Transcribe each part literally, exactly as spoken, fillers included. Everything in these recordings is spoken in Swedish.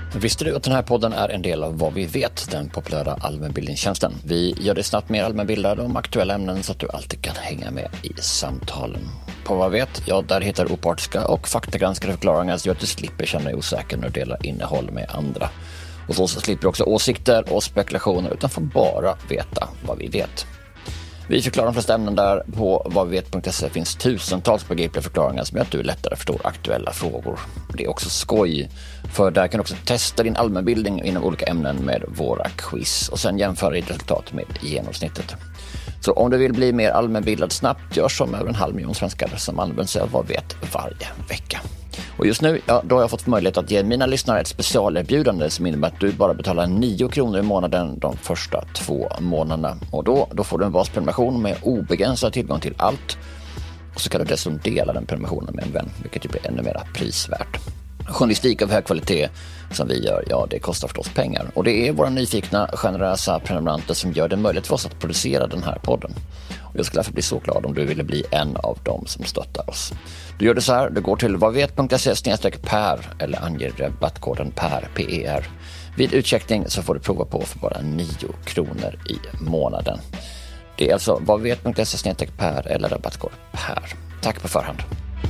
Visste du att den här podden är en del av Vad vi vet, den populära allmänbildningstjänsten? Vi gör det snabbt mer allmänbildade om aktuella ämnen så att du alltid kan hänga med i samtalen. På Vad vi vet, ja, där hittar du opartiska och faktagranskade förklaringar så att du slipper känna dig osäker när du delar innehåll med andra. Och så slipper du också åsikter och spekulationer utan får bara veta vad vi vet. Vi förklarar de flesta ämnen där. På vad vi vet punkt se finns tusentals begripliga förklaringar som gör att du lättare förstår aktuella frågor. Det är också skoj, för där kan du också testa din allmänbildning inom olika ämnen med våra quiz och sen jämföra ditt resultat med genomsnittet. Så om du vill bli mer allmänbildad snabbt, gör som över en halv miljon svenskar som använder sig av Vad vi vet varje vecka. Och just nu, ja, då har jag fått möjlighet att ge mina lyssnare ett specialerbjudande som innebär att du bara betalar nio kronor i månaden de första två månaderna. Och då, då får du en basprenumeration med obegränsad tillgång till allt. Och så kan du dessutom dela den prenumerationen med en vän, vilket ju blir ännu mer prisvärt. Journalistik av hög kvalitet som vi gör, ja, det kostar förstås pengar. Och det är våra nyfikna, generösa prenumeranter som gör det möjligt för oss att producera den här podden. Och jag skulle därför bli så glad om du ville bli en av dem som stöttar oss. Du gör det så här, du går till vadvet punkt se snedstreck per eller anger rabattkoden PER, P E R. Vid utcheckning så får du prova på för bara nio kronor i månaden. Det är alltså vadvet punkt se snedstreck per eller rabattkod PER. Tack på förhand.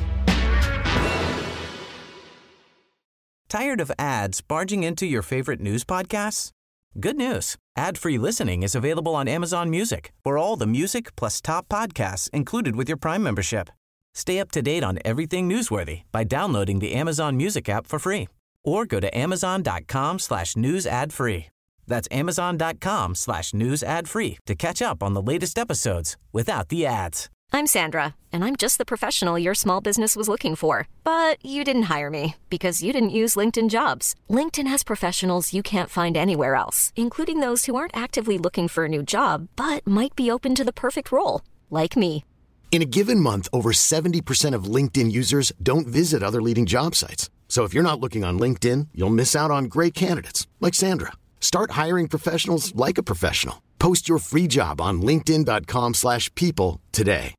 Tired of ads barging into your favorite news podcasts? Good news. Ad-free listening is available on Amazon Music for all the music plus top podcasts included with your Prime membership. Stay up to date on everything newsworthy by downloading the Amazon Music app for free or go to amazon.com slash news ad free. That's amazon.com slash news ad free to catch up on the latest episodes without the ads. I'm Sandra, and I'm just the professional your small business was looking for. But you didn't hire me because you didn't use LinkedIn Jobs. LinkedIn has professionals you can't find anywhere else, including those who aren't actively looking for a new job, but might be open to the perfect role, like me. In a given month, over seventy percent of LinkedIn users don't visit other leading job sites. So if you're not looking on LinkedIn, you'll miss out on great candidates like Sandra. Start hiring professionals like a professional. Post your free job on linkedin.com slash people today.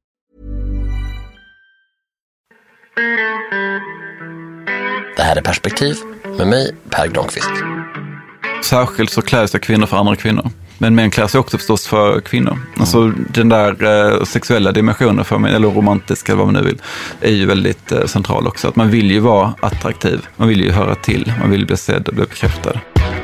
Det här är Perspektiv med mig, Per Granqvist. Särskilt så klär sig kvinnor för andra kvinnor. Men män klär sig också förstås för kvinnor. Mm. Alltså den där eh, sexuella dimensionen för mig, eller romantiska, vad man nu vill, är ju väldigt eh, central också. Att man vill ju vara attraktiv. Man vill ju höra till. Man vill bli sedd och bli bekräftad.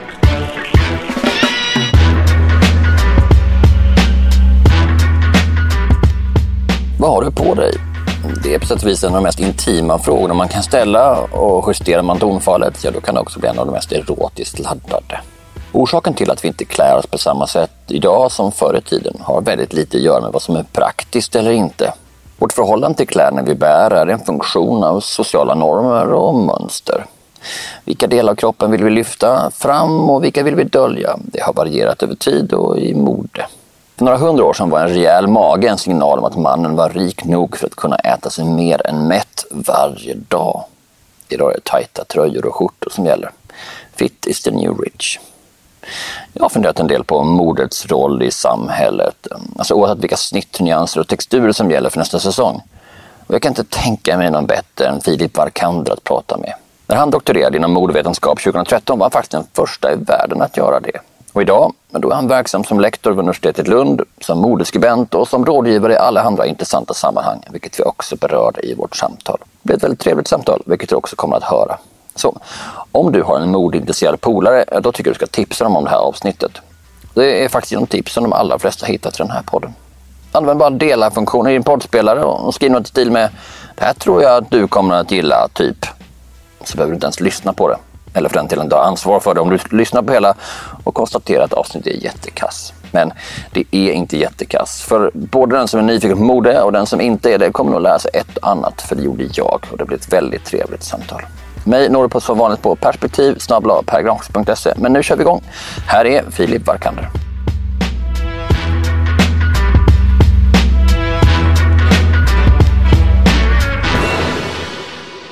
Vad har du på dig? Det är på sätt och vis en av de mest intima frågorna man kan ställa, och justerar man tonfallet, ja, då kan det också bli en av de mest erotiskt laddade. Orsaken till att vi inte klär oss på samma sätt idag som förr i tiden har väldigt lite att göra med vad som är praktiskt eller inte. Vårt förhållande till kläderna vi bär är en funktion av sociala normer och mönster. Vilka delar av kroppen vill vi lyfta fram och vilka vill vi dölja? Det har varierat över tid och i mode. För några hundra år sedan var en rejäl mage en signal om att mannen var rik nog för att kunna äta sig mer än mätt varje dag. Idag är det tajta tröjor och skjortor som gäller. Fit is the new rich. Jag har funderat en del på modets roll i samhället. Alltså oavsett vilka snitt, nyanser och texturer som gäller för nästa säsong. Och jag kan inte tänka mig någon bättre än Filip Varkander att prata med. När han doktorerade inom modevetenskap tjugohundratretton var han faktiskt den första i världen att göra det. Och idag, då är han verksam som lektor vid universitetet i Lund, som modeskribent och som rådgivare i alla andra intressanta sammanhang, vilket vi också berörde i vårt samtal. Det blir ett väldigt trevligt samtal, vilket du också kommer att höra. Så, om du har en modeintresserad polare, då tycker jag du ska tipsa dem om det här avsnittet. Det är faktiskt de tips som de allra flesta hittat till den här podden. Använd bara dela-funktionen i din poddspelare och skriv något i stil med "Det här tror jag att du kommer att gilla", typ. Så behöver du inte ens lyssna på det. Eller för den till en dag ansvar för det om du lyssnar på hela och konstaterar att avsnittet är jättekass. Men det är inte jättekass. För både den som är nyfiken på mode och den som inte är det kommer nog lära sig ett annat. För det gjorde jag och det blev ett väldigt trevligt samtal. Mig når du på som vanligt på perspektiv snabel-a pergranqvist punkt se. Men nu kör vi igång. Här är Filip Varkander.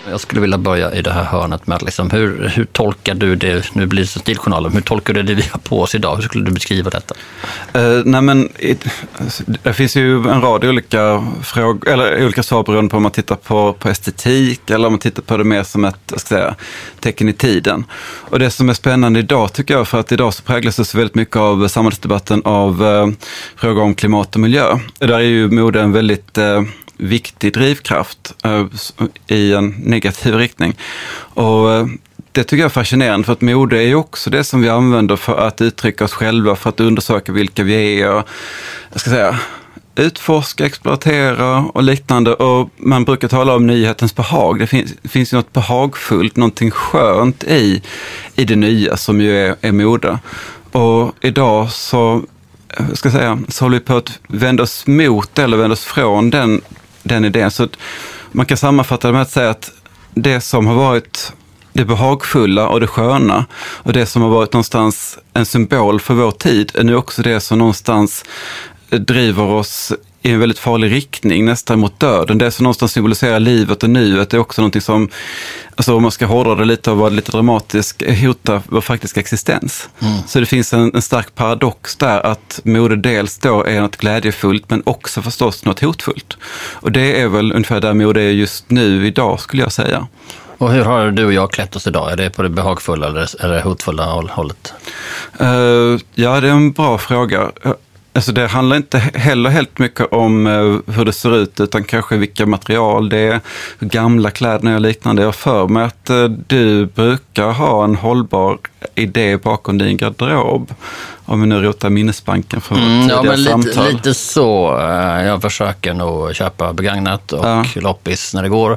Jag skulle vilja börja i det här hörnet med liksom, hur, hur tolkar du det, nu blir det Stiljournalen, hur tolkar du det vi har på oss idag? Hur skulle du beskriva detta? Uh, nej men, det finns ju en rad olika frågor, eller olika svar beroende på om man tittar på, på estetik eller om man tittar på det mer som ett, jag ska säga, tecken i tiden. Och det som är spännande idag tycker jag, för att idag så präglas det så väldigt mycket av samhällsdebatten av uh, frågor om klimat och miljö. Där är ju mode en väldigt uh, viktig drivkraft uh, i en negativ riktning. Och uh, det tycker jag är fascinerande, för att mode är ju också det som vi använder för att uttrycka oss själva, för att undersöka vilka vi är och, jag ska säga, utforska, exploatera och liknande. Och man brukar tala om nyhetens behag. Det finns, det finns ju något behagfullt, någonting skönt i, i det nya som ju är, är mode. Och idag så, jag ska säga, så håller vi på att vända oss mot eller vända oss från den, den idén. Så man kan sammanfatta det med att säga att det som har varit det behagfulla och det sköna och det som har varit någonstans en symbol för vår tid är nu också det som någonstans driver oss i en väldigt farlig riktning, nästan mot döden. Det som någonstans symboliserar livet och nuet är också någonting som, alltså om man ska hårdra det lite och vara lite dramatisk, hotar vår faktiska existens. Mm. Så det finns en, en stark paradox där, att mode dels då är något glädjefullt men också förstås något hotfullt. Och det är väl ungefär där mode är just nu idag, skulle jag säga. Och hur har du och jag klätt oss idag? Är det på det behagfulla eller det hotfulla hållet? Uh, ja, det är en bra fråga. Alltså det handlar inte heller helt mycket om uh, hur det ser ut, utan kanske vilka material det är, hur gamla kläderna och liknande. Jag för mig att uh, du brukar ha en hållbar idé bakom din garderob. Om vi nu rotar minnesbanken från mm, tidigare ja, men samtal. Lite, lite så. Jag försöker nog köpa begagnat och ja. loppis när det går.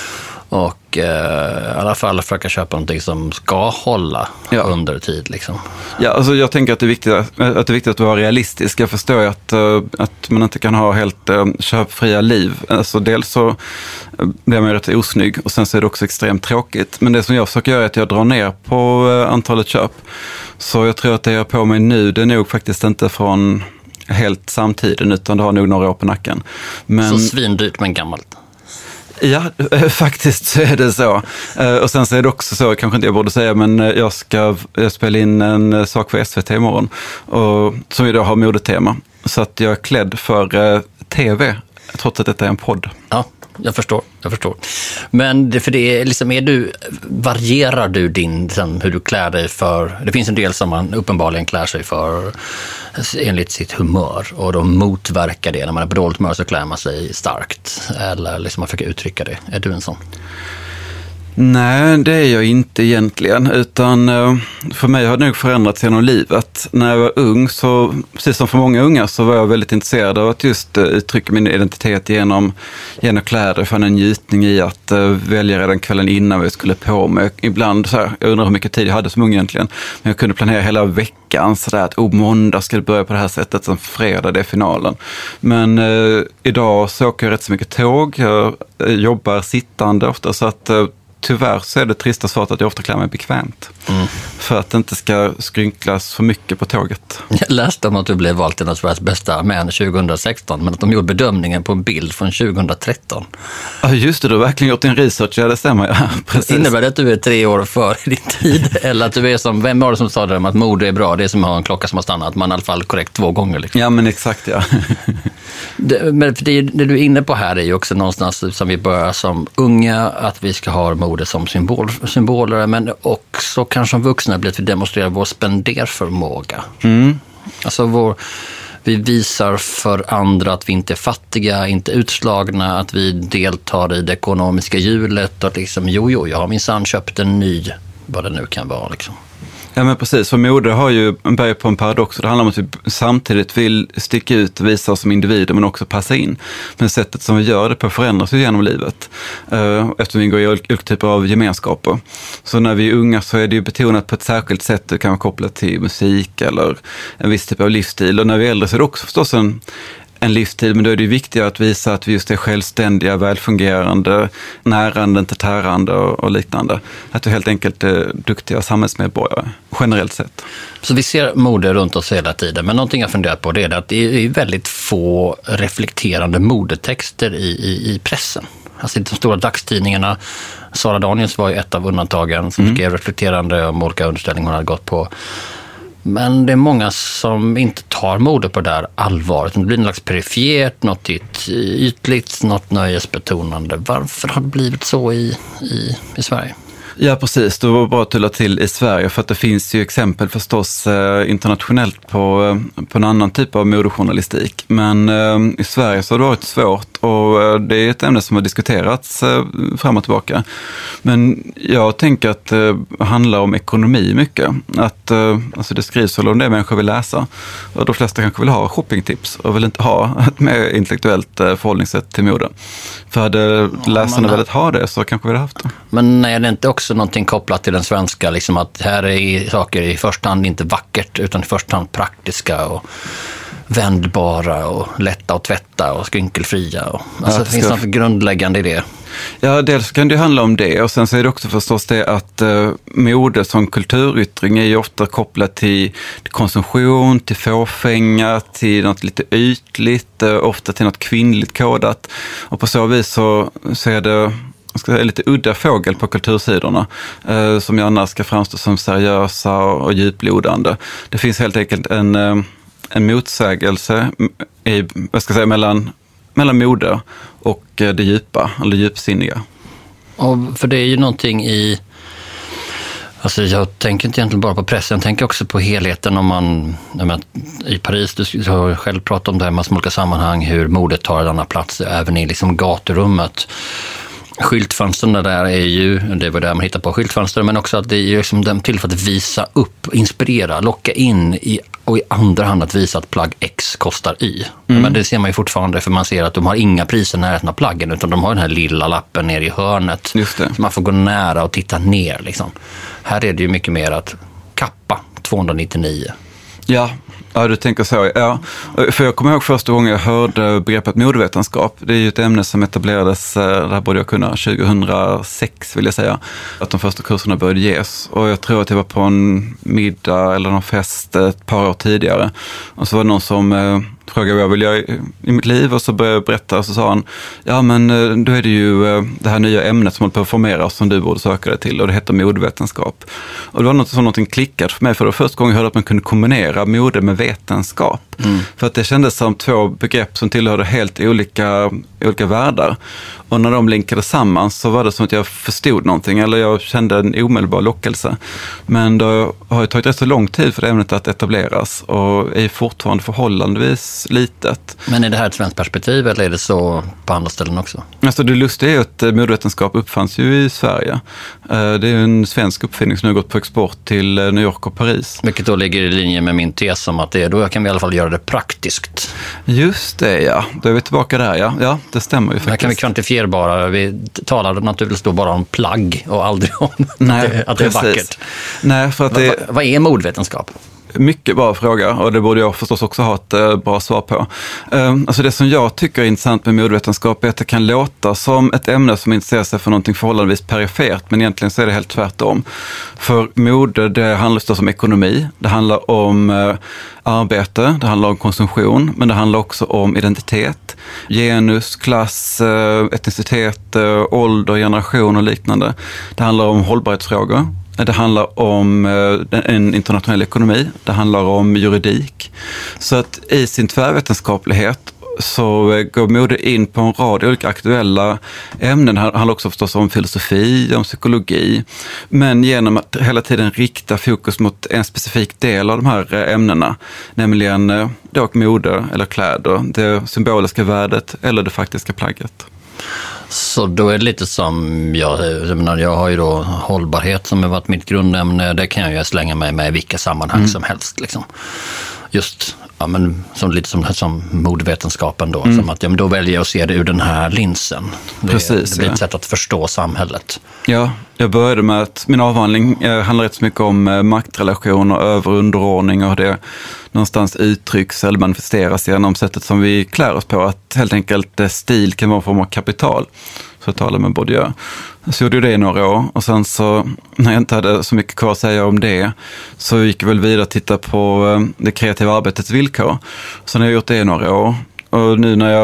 Och eh, i alla fall försöka köpa någonting som ska hålla ja. under tid. Liksom. Ja, alltså jag tänker att det är viktigt att, att, det är viktigt att vara realistisk. Jag förstår ju att, att man inte kan ha helt uh, köpfria liv. Alltså dels så blir man rätt osnygg och sen så är det också extremt tråkigt. Men det som jag försöker göra är att jag drar ner på uh, antalet köp. Så jag tror att det jag har på mig nu, det är nog faktiskt inte från helt samtiden, utan det har nog några år på nacken. Men... Så svindyrt men gammalt. Ja, faktiskt så är det så. Och sen så är det också så, kanske inte jag borde säga, men jag ska spela in en sak för S V T imorgon och, som idag har modetema. Så att jag är klädd för tv, trots att detta är en podd. Ja, jag förstår. Jag förstår. Men det, för det är liksom, är du, varierar du din, liksom, hur du klär dig för, det finns en del som man uppenbarligen klär sig för enligt sitt humör och de motverkar det. När man är på dåligt humör så klär man sig starkt eller liksom man försöker uttrycka det. Är du en sån? Nej, det är jag inte egentligen, utan för mig har det nog förändrats genom livet. När jag var ung, så precis som för många unga, så var jag väldigt intresserad av att just uttrycka min identitet genom, genom kläder. För en njutning i att välja redan kvällen innan vi skulle på mig. Ibland, så här, jag undrar hur mycket tid jag hade som ung egentligen, men jag kunde planera hela veckan så där att oh, måndag ska det börja på det här sättet, som fredag, det är finalen. Men eh, idag så åker jag rätt så mycket tåg, jag jobbar sittande ofta, så att eh, tyvärr så är det trista svaret att jag ofta klär mig bekvämt. Mm. För att det inte ska skrynklas för mycket på tåget. Jag läste om att du blev vald till något Sveriges bästa män tjugohundrasexton, men att de gjorde bedömningen på en bild från tjugohundratretton. Ja, just det, du har verkligen gjort din research, ja det stämmer. Ja, precis. Innebär det att du är tre år före din tid? Eller att du är som, vem var det som sa det om att mode är bra? Det är som att ha en klocka som har stannat, man i alla fall korrekt två gånger. Liksom. Ja, men exakt, ja. det, men för det, det du är inne på här är ju också någonstans som vi börjar som unga, att vi ska ha mode som symbol, symboler, men också kanske som vuxna blir att vi demonstrerar vår spenderförmåga. Mm. Alltså vår, vi visar för andra att vi inte är fattiga, inte utslagna, att vi deltar i det ekonomiska hjulet och att liksom, jo, jo, jag har minsann köpt en ny, vad det nu kan vara liksom. Ja, men precis. För mode har ju en början på en paradox. Det handlar om att vi samtidigt vill sticka ut och visa oss som individer men också passa in. Men sättet som vi gör det på förändras ju genom livet. Eftersom vi går i olika typer av gemenskaper. Så när vi är unga så är det ju betonat på ett särskilt sätt. Det kan vara kopplat till musik eller en viss typ av livsstil. Och när vi är äldre så är det också förstås en en livsstil, men då är det viktigt att visa att vi just är självständiga, välfungerande, närande, inte tärande och, och liknande. Att vi helt enkelt är duktiga samhällsmedborgare, generellt sett. Så vi ser mode runt oss hela tiden, men någonting jag funderar på det är att det är väldigt få reflekterande modetexter i, i, i pressen. Alltså de stora dagstidningarna, Sara Daniels var ju ett av undantagen som mm. skrev reflekterande om olika underställningar hon hade gått på. Men det är många som inte tar mode på det där allvaret. Det blir något slags perifert, något ytligt, något nöjesbetonande. Varför har det blivit så i, i, i Sverige? Ja, precis. Det var bara att tulla till i Sverige för att det finns ju exempel förstås eh, internationellt på, eh, på en annan typ av modejournalistik. Men eh, i Sverige så har det varit svårt och eh, det är ett ämne som har diskuterats eh, fram och tillbaka. Men jag tänker att det eh, handlar om ekonomi mycket. Att eh, alltså det skrivs väl om det människor vill läsa. Och de flesta kanske vill ha shoppingtips och vill inte ha ett mer intellektuellt eh, förhållningssätt till mode. För hade läsarna velat ha det så kanske vi hade haft det. Men är det inte också någonting kopplat till den svenska, liksom att här är saker i första hand inte vackert utan i första hand praktiska och vändbara och lätta att tvätta och skrynkelfria. Och, alltså ja, det finns något grundläggande i det. Ja, dels kan det handla om det och sen så är det också förstås det att eh, mode som kulturyttring är ju ofta kopplat till, till konsumtion, till fåfänga, till något lite ytligt, eh, ofta till något kvinnligt kodat och på så vis så, så är det jag ska säga, lite udda fågel på kultursidorna eh, som gärna ska framstå som seriösa och djuplodande. Det finns helt enkelt en, eh, en motsägelse i, vad ska jag säga, mellan, mellan mode och eh, det djupa, eller djupsinniga. Och för det är ju någonting i, alltså jag tänker inte egentligen bara på pressen, jag tänker också på helheten om man, menar, i Paris, du har själv pratat om det här med olika sammanhang, hur modet tar en annan plats, även i liksom gaturummet. Skyltfönstren där är ju, det var där man hittar på skyltfönster, men också att det är ju liksom dem till för att visa upp, inspirera, locka in i, och i andra hand att visa att plagg X kostar Y. Mm. Men det ser man ju fortfarande för man ser att de har inga priser nära av plaggen utan de har den här lilla lappen ner i hörnet. Just det. Så man får gå nära och titta ner liksom. Här är det ju mycket mer att kappa tvåhundranittionio. Ja, ja, du tänker så. Ja. För jag kommer ihåg första gången jag hörde begreppet modevetenskap. Det är ju ett ämne som etablerades, det här borde jag kunna, tjugohundrasex vill jag säga. Att de första kurserna började ges. Och jag tror att det var på en middag eller någon fest ett par år tidigare. Och så var det någon som eh, frågade vad jag ville göra i, i mitt liv och så började jag berätta och så sa han, ja men då är det ju eh, det här nya ämnet som håller på att formera som du borde söka dig till och det heter modevetenskap. Och det var något som någonting klickat för mig för det var första gången jag hörde att man kunde kombinera mode med vetenskap. Mm. För att det kändes som två begrepp som tillhörde helt olika, olika världar. Och när de linkade samman så var det som att jag förstod någonting eller jag kände en omedelbar lockelse. Men då har det tagit rätt så lång tid för det ämnet att etableras och är fortfarande förhållandevis litet. Men är det här ett svenskt perspektiv eller är det så på andra ställen också? Alltså det lustiga är att modevetenskap uppfanns ju i Sverige. Det är en svensk uppfinning som nu har gått på export till New York och Paris. Vilket då ligger i linje med min tes om att det är då kan vi i alla fall göra det praktiskt. Just det, ja. Då är vi tillbaka där, ja. Ja, det stämmer ju faktiskt. Här kan vi kvantifierbara. Vi talar naturligtvis då bara om plagg och aldrig om Nej, att, det, att det är vackert. Nej, för att det... Va, vad är modvetenskap? Mycket bra fråga och det borde jag förstås också ha ett eh, bra svar på. Eh, alltså det som jag tycker är intressant med modevetenskap är att det kan låta som ett ämne som intresserar sig för någonting förhållandevis perifert men egentligen så är det helt tvärtom. För mode det handlar förstås om ekonomi, det handlar om eh, arbete, det handlar om konsumtion men det handlar också om identitet, genus, klass, eh, etnicitet, eh, ålder, generation och liknande. Det handlar om hållbarhetsfrågor. Det handlar om en internationell ekonomi, det handlar om juridik. Så att i sin tvärvetenskaplighet så går mode in på en rad olika aktuella ämnen. Det handlar också förstås om filosofi, om psykologi. Men genom att hela tiden rikta fokus mot en specifik del av de här ämnena, nämligen då mode eller kläder, det symboliska värdet eller det faktiska plagget. Så då är det lite som, jag, jag, menar, jag har ju då hållbarhet som har varit mitt grundämne, det kan jag ju slänga mig med i vilka sammanhang mm. som helst. Liksom. Just ja, men, som, lite som, som modvetenskapen då, mm. som att ja, men då väljer jag att se det ur den här linsen. Det, Precis, det blir ja. ett sätt att förstå samhället. Ja, jag började med att min avhandling eh, handlar rätt så mycket om eh, maktrelationer, över- och underordning och det någonstans uttrycks eller manifesteras genom sättet som vi klär oss på. Att helt enkelt eh, stil kan vara en form av kapital. Så jag talar med både jag. Så gjorde jag det i några år och sen så när jag inte hade så mycket kvar att säga om det så gick jag väl vidare och titta på eh, det kreativa arbetets villkor. Så när jag gjort det i några år och nu när jag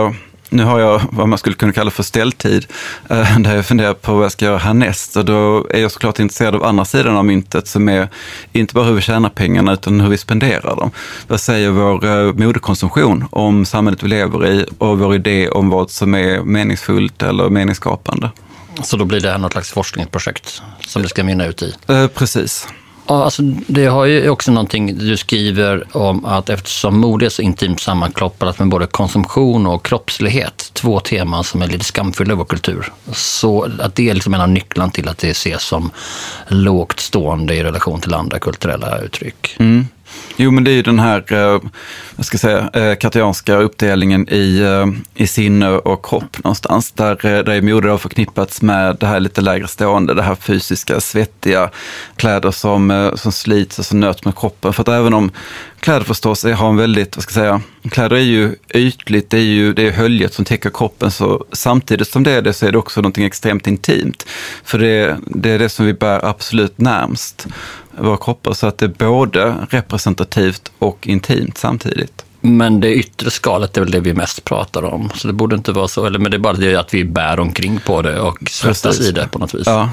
nu har jag vad man skulle kunna kalla för ställtid, där jag funderar på vad jag ska göra härnäst. Och då är jag såklart intresserad av andra sidan av myntet, som är inte bara hur vi tjänar pengarna utan hur vi spenderar dem. Vad säger vår modekonsumtion om samhället vi lever i och vår idé om vad som är meningsfullt eller meningsskapande? Så då blir det här något slags forskningsprojekt som det ska mynna ut i? Eh, precis. Ja, alltså det har ju också någonting du skriver om, att eftersom mode är så intimt sammankopplat med både konsumtion och kroppslighet, två teman som är lite skamfulla i vår kultur, så att det är liksom en av nycklarna till att det ses som lågt stående i relation till andra kulturella uttryck. Mm. Jo, men det är ju den här, eh, jag ska säga, eh, kartianska uppdelningen i, eh, i sinne och kropp någonstans. Där, eh, där är mode har förknippats med det här lite lägre stående, det här fysiska, svettiga kläder som, eh, som slits och som nöts med kroppen. För att även om kläder förstås är, har en väldigt, vad ska jag säga, kläder är ju ytligt, det är ju det är höljet som täcker kroppen, så samtidigt som det är det så är det också någonting extremt intimt. För det, det är det som vi bär absolut närmst våra kroppar, så att det är både representativt och intimt samtidigt. Men det yttre skalet är väl det vi mest pratar om, så det borde inte vara så, eller men det är bara det att vi bär omkring på det och svettas i det på något vis. Ja.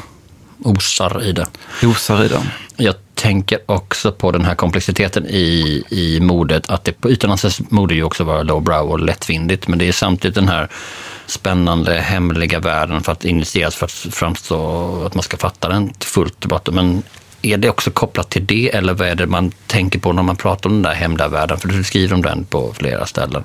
Osar i det. Osar i det. Jag tänker också på den här komplexiteten i, i modet, att det på ytan anses mode ju också vara lowbrow och lättvindigt, men det är samtidigt den här spännande, hemliga världen för att initieras, för att framstå att man ska fatta den fullt tillbaka. Men är det också kopplat till det, eller vad är det man tänker på när man pratar om den där hemliga världen? För du skriver om den på flera ställen.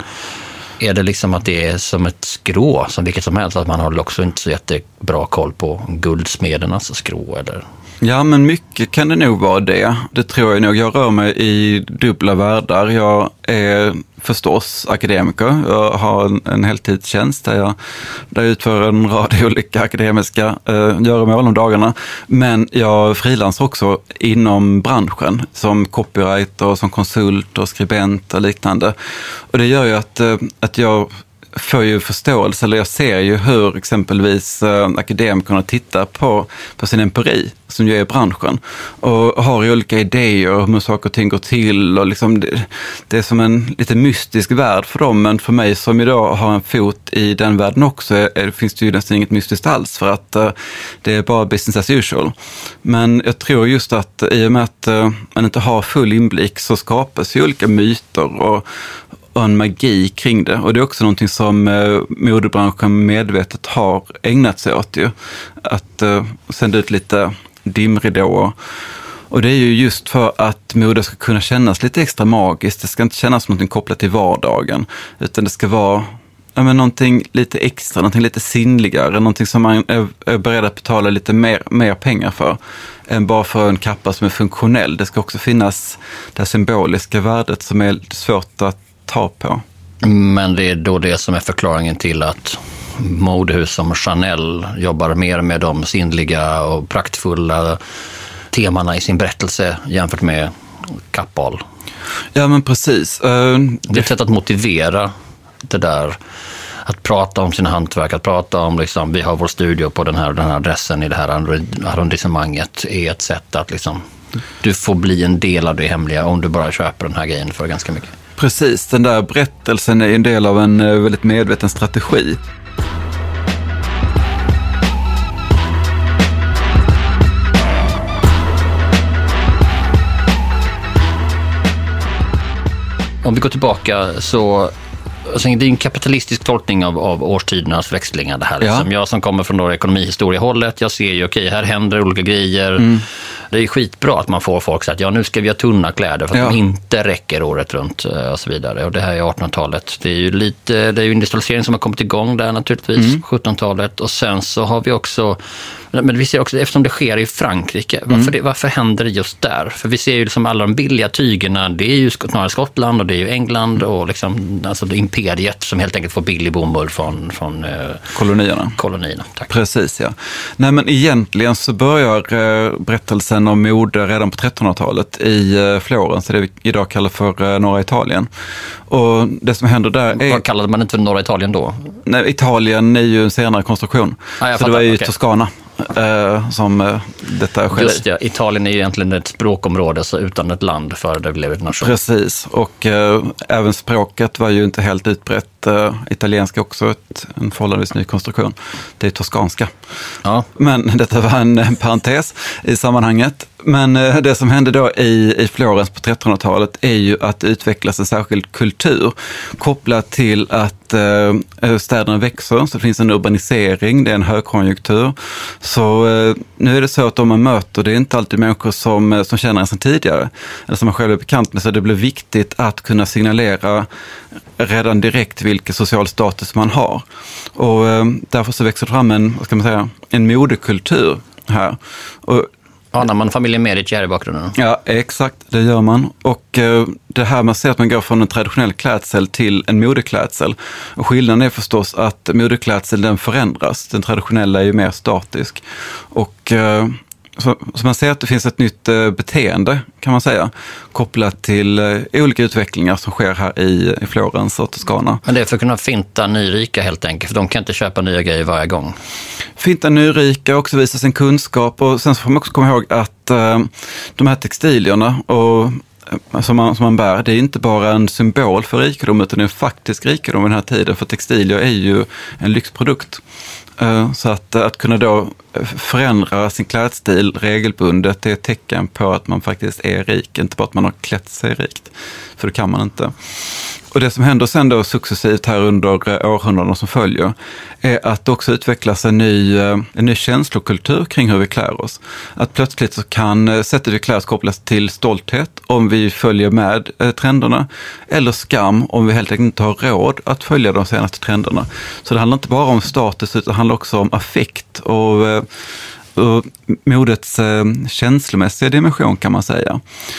Är det liksom att det är som ett skrå, som vilket som helst, att man har också inte så jättebra koll på guldsmedernas skrå, eller? Ja, men mycket kan det nog vara det. Det tror jag nog. Jag rör mig i dubbla världar. Jag är förstås akademiker. Jag har en, en heltidstjänst där jag, där jag utför en rad olika akademiska eh, göromål om dagarna. Men jag frilansar också inom branschen som copywriter, som konsult och skribent och liknande. Och det gör ju att, eh, att jag får ju förståelse, eller jag ser ju hur exempelvis eh, akademikerna tittar på, på sin empiri, som ju är branschen, och har ju olika idéer om hur saker och ting går till, och liksom det, det är som en lite mystisk värld för dem, men för mig som idag har en fot i den världen också är, är, finns det ju nästan inget mystiskt alls, för att eh, det är bara business as usual. Men jag tror just att i och med att eh, man inte har full inblick så skapas ju olika myter och och en magi kring det. Och det är också någonting som eh, modebranschen medvetet har ägnat sig åt ju. Att eh, sända ut lite dimridåer. Och det är ju just för att mode ska kunna kännas lite extra magiskt. Det ska inte kännas som någonting kopplat till vardagen. Utan det ska vara ja, men någonting lite extra, någonting lite sinnligare. Någonting som man är, är beredd att betala lite mer, mer pengar för. Än bara för en kappa som är funktionell. Det ska också finnas det symboliska värdet som är lite svårt att ta på. Men det är då det som är förklaringen till att modehus som Chanel jobbar mer med de sinnliga och praktfulla temana i sin berättelse jämfört med Kappahl. Ja, men precis. Uh, det är ett sätt att motivera det där, att prata om sina hantverk, att prata om liksom, vi har vår studio på den här, den här adressen i det här arrondissemanget, är ett sätt att liksom, du får bli en del av det hemliga om du bara köper den här grejen för ganska mycket. Precis, den där berättelsen är en del av en väldigt medveten strategi. Om vi går tillbaka så alltså, det är en kapitalistisk tolkning av, av årstidernas växlingar det här. Liksom. Ja. Jag som kommer från då ekonomihistoriehållet, jag ser ju okej, okay, här händer olika grejer. Mm. Det är skitbra att man får folk så att ja, nu ska vi ha tunna kläder för att ja. de inte räcker året runt och så vidare. Och det här är artonhundratalet. Det är ju lite, det är ju industrialisering som har kommit igång där naturligtvis, mm. sjuttonhundratalet. Och sen så har vi också, men vi ser också, eftersom det sker i Frankrike, varför, mm. det, varför händer det just där? För vi ser ju liksom alla de billiga tygerna, det är ju snarare Skottland och det är ju England och liksom, alltså det imperiet som helt enkelt får billig bomull från, från eh, kolonierna. kolonierna. Tack. Precis, ja. Nej, men egentligen så börjar eh, berättelsen om mode redan på trettonhundratalet i eh, Florens, det vi idag kallar för eh, norra Italien. Och det som händer där är... Vad kallade man inte för norra Italien då? Nej, Italien är ju en senare konstruktion. Ah, så det var ju okay. Toscana. eh, som eh, detta sker. Just det, Italien är ju egentligen ett språkområde så utan ett land för det blev ett nation. Precis, och eh, även språket var ju inte helt utbrett. Eh, italienska också ett, en förhållandevis ny konstruktion. Det är toskanska. Ja. Men detta var en, en parentes i sammanhanget. Men eh, det som hände då i, i Florens på trettonhundratalet är ju att det utvecklas en särskild kultur kopplat till att eh, städerna växer, så det finns en urbanisering, det är en högkonjunktur. Så eh, nu är det så att om man möter, det är inte alltid människor som, som känner en sedan tidigare, eller som man själv är bekant med, så det blir viktigt att kunna signalera redan direkt vilken social status man har. Och eh, därför så växer det fram en, vad ska man säga, en modekultur här. Och anar man familjen Medici här i bakgrunden? Ja, exakt, det gör man. Och eh, det här man ser att man går från en traditionell klädsel till en modeklädsel. Och skillnaden är förstås att modeklädsel den förändras. Den traditionella är ju mer statisk. Och eh, så, så man ser att det finns ett nytt eh, beteende, kan man säga, kopplat till eh, olika utvecklingar som sker här i, i Florens och Toscana. Men det är för att kunna finta nyrika helt enkelt, för de kan inte köpa nya grejer varje gång. Finta nyrika, också visa sin kunskap, och sen så får man också komma ihåg att eh, de här textilierna och Som man, som man bär, det är inte bara en symbol för rikedom utan en faktisk rikedom i den här tiden, för textilier är ju en lyxprodukt. Så att, att kunna då förändra sin klädstil regelbundet, det är ett tecken på att man faktiskt är rik, inte bara att man har klätt sig rikt, för det kan man inte. Och det som händer sen då successivt här under århundraden som följer är att det också utvecklas en ny, en ny känslokultur kring hur vi klär oss. Att plötsligt så kan sättet vi klär oss kopplas till stolthet om vi följer med trenderna, eller skam om vi helt enkelt inte har råd att följa de senaste trenderna. Så det handlar inte bara om status utan det handlar också om affekt och och modets eh, känslomässiga dimension, kan man säga.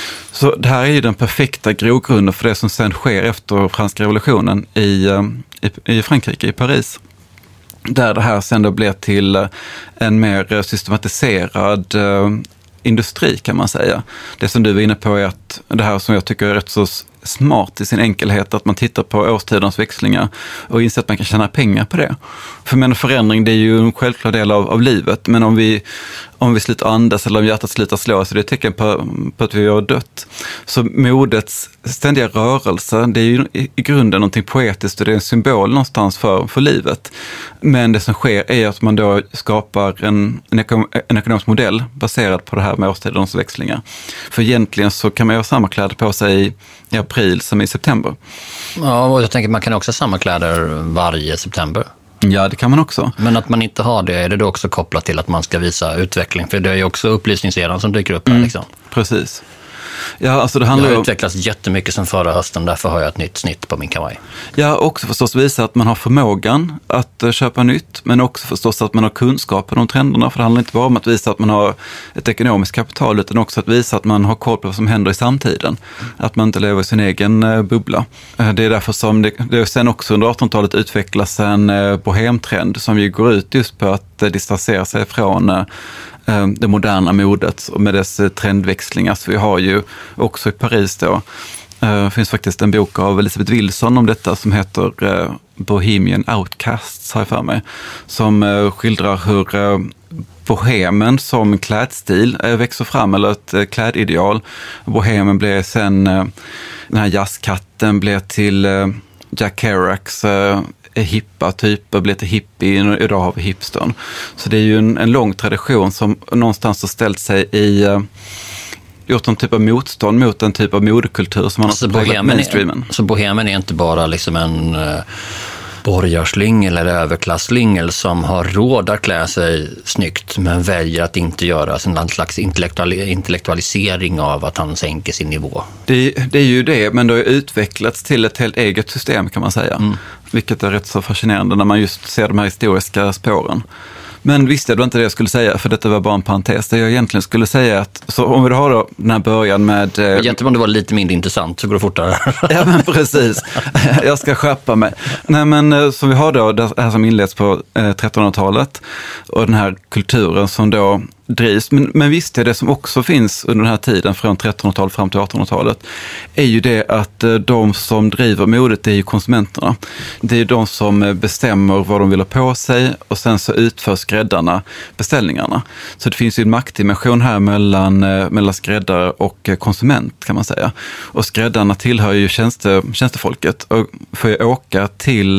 Så det här är ju den perfekta grogrunden för det som sen sker efter franska revolutionen i, eh, i, i Frankrike, i Paris. Där det här sen då blir till eh, en mer systematiserad eh, industri, kan man säga. Det som du var inne på är att det här som jag tycker är rätt så smart i sin enkelhet, att man tittar på årstidens växlingar och inser att man kan tjäna pengar på det. För men förändring, det är ju en självklar del av, av livet, men om vi, om vi slutar andas eller om hjärtat slutar slå, så det är ett tecken på, på att vi har dött. Så modets ständiga rörelse, det är ju i, i grunden någonting poetiskt och det är en symbol någonstans för, för livet. Men det som sker är att man då skapar en, en, ekom, en ekonomisk modell baserad på det här med årstidens växlingar. För egentligen så kan man ju ha samma kläder på sig i, i april som i september. Ja, och jag tänker att man kan också ha samma kläder varje september. Ja, det kan man också. Men att man inte har det, är det då också kopplat till att man ska visa utveckling? För det är ju också upplysningseran som dyker upp här. Mm, liksom. Precis. Ja, alltså det handlar det har om... utvecklats jättemycket sen förra hösten, därför har jag ett nytt snitt på min kavaj. Ja, också förstås visa att man har förmågan att köpa nytt, men också förstås att man har kunskapen om trenderna, för det handlar inte bara om att visa att man har ett ekonomiskt kapital, utan också att visa att man har koll på vad som händer i samtiden. Att man inte lever i sin egen bubbla. Det är därför som det, det sen också under artonhundratalet utvecklas en bohemtrend som ju går ut just på att distansera sig från det moderna modet och med dess trendväxlingar. Så vi har ju också i Paris då, det finns faktiskt en bok av Elisabeth Wilson om detta som heter Bohemian Outcasts, har jag för mig, som skildrar hur bohemen som klädstil växer fram, eller ett klädideal. Bohemen blev sen, den här jazzkatten blev till Jack Kerouacs hippa typer, blev till hippie, och idag har vi hipstern. Så det är ju en, en lång tradition som någonstans har ställt sig i uh, gjort en typ av motstånd mot en typ av modekultur som man alltså har präglat mainstreamen. Så bohemen är inte bara liksom en uh, borgarslingel eller överklasslingel som har råd att klä sig snyggt men väljer att inte göra en slags intellektual, intellektualisering av att han sänker sin nivå. Det, det är ju det, men det har utvecklats till ett helt eget system, kan man säga. Mm. Vilket är rätt så fascinerande när man just ser de här historiska spåren. Men visst, det var inte det jag skulle säga, för detta var bara en parentes. Det jag egentligen skulle säga att, så om vi har då den här början med... Eh, Egentligen om det var lite mindre intressant så går det fortare. Ja, men precis. Jag ska skärpa mig. Nej, men så vi har då det här som inleds på eh, trettonhundratalet och den här kulturen som då drivs. Men, men visst är det som också finns under den här tiden från trettonhundratalet fram till artonhundratalet är ju det att de som driver modet är ju konsumenterna. Det är de som bestämmer vad de vill ha på sig och sen så utför skräddarna beställningarna. Så det finns ju en maktdimension här mellan, mellan skräddare och konsument kan man säga. Och skräddarna tillhör ju tjänste, tjänstefolket och får ju åka till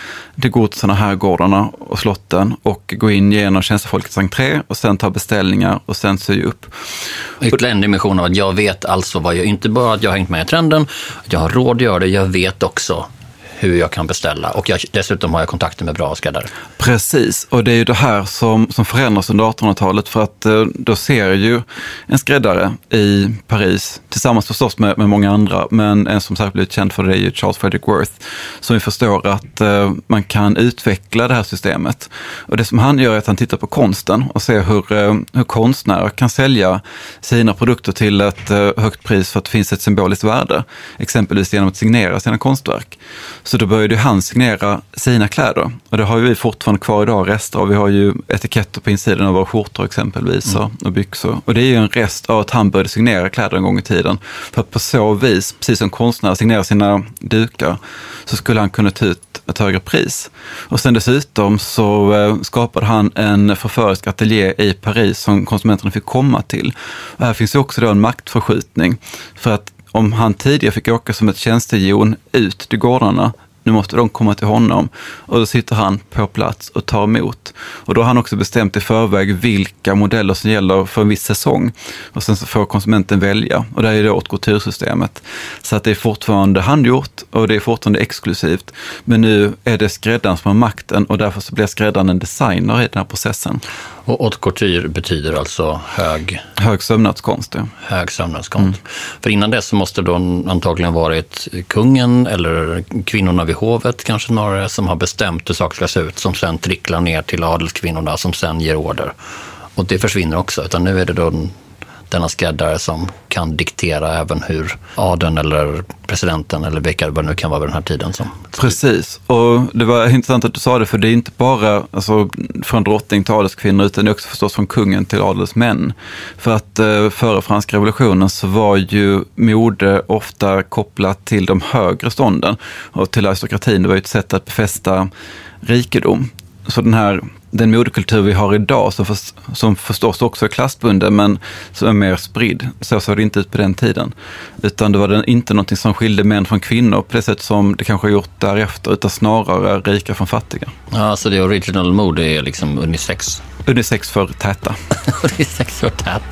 de godisarna, herrgårdarna och slotten och gå in genom tjänstefolkets entré och sen ta beställningar och sen sy upp. Ytterligare en dimension av att jag vet alltså vad jag, inte bara att jag har hängt med i trenden, att jag har råd att göra det, jag vet också hur jag kan beställa och jag, dessutom har jag kontakter med bra skräddare. Precis, och det är ju det här som, som förändras under artonhundratalet för att eh, då ser ju en skräddare i Paris tillsammans förstås med, med många andra, men en som särskilt blivit känd för det är ju Charles Frederick Worth som vi förstår att eh, man kan utveckla det här systemet. Och det som han gör är att han tittar på konsten och ser hur, eh, hur konstnärer kan sälja sina produkter till ett eh, högt pris för att det finns ett symboliskt värde, exempelvis genom att signera sina konstverk. Så då började han signera sina kläder. Och det har ju vi fortfarande kvar idag, rester. Vi har ju etiketter på insidan av våra skjortor exempelvis mm. och byxor. Och det är ju en rest av att han började signera kläder en gång i tiden. För att på så vis, precis som konstnärer signerar sina dukar, så skulle han kunna ta ut ett högre pris. Och sen dessutom så eh, skapade han en förförisk ateljé i Paris som konsumenterna fick komma till. Och här finns ju också då en maktförskjutning. För att om han tidigare fick åka som ett tjänstejon ut till gårdarna, nu måste de komma till honom. Och då sitter han på plats och tar emot. Och då har han också bestämt i förväg vilka modeller som gäller för en viss säsong. Och sen så får konsumenten välja. Och det är det haute couture-systemet. Så att det är fortfarande handgjort och det är fortfarande exklusivt. Men nu är det skräddaren som har makten och därför så blir skräddaren en designer i den här processen. Och haute couture betyder alltså hög... Hög sömnadskonst, ja. Hög sömnadskonst. Mm. För innan dess så måste då antagligen varit kungen eller kvinnorna vid hovet kanske snarare som har bestämt hur saker ska se ut, som sen tricklar ner till adelskvinnorna som sen ger order. Och det försvinner också, utan nu är det då denna skräddare som kan diktera även hur adeln eller presidenten eller vilka vad det nu kan vara vid den här tiden. Som... Precis, och det var intressant att du sa det, för det är inte bara alltså, från drottning till adelskvinnor utan det är också förstås från kungen till adelsmän. För att eh, före franska revolutionen så var ju mode ofta kopplat till de högre stånden och till aristokratin. Det var ju ett sätt att befästa rikedom. Så den här den modekultur vi har idag som, för, som förstås också är klassbunden men som är mer spridd. Så såg det inte ut på den tiden. Utan det var den, inte någonting som skilde män från kvinnor på det sätt som det kanske har gjort därefter, utan snarare rika från fattiga. Ja, så det original mode är liksom unisex. Unisex för täta. Unisex för täta.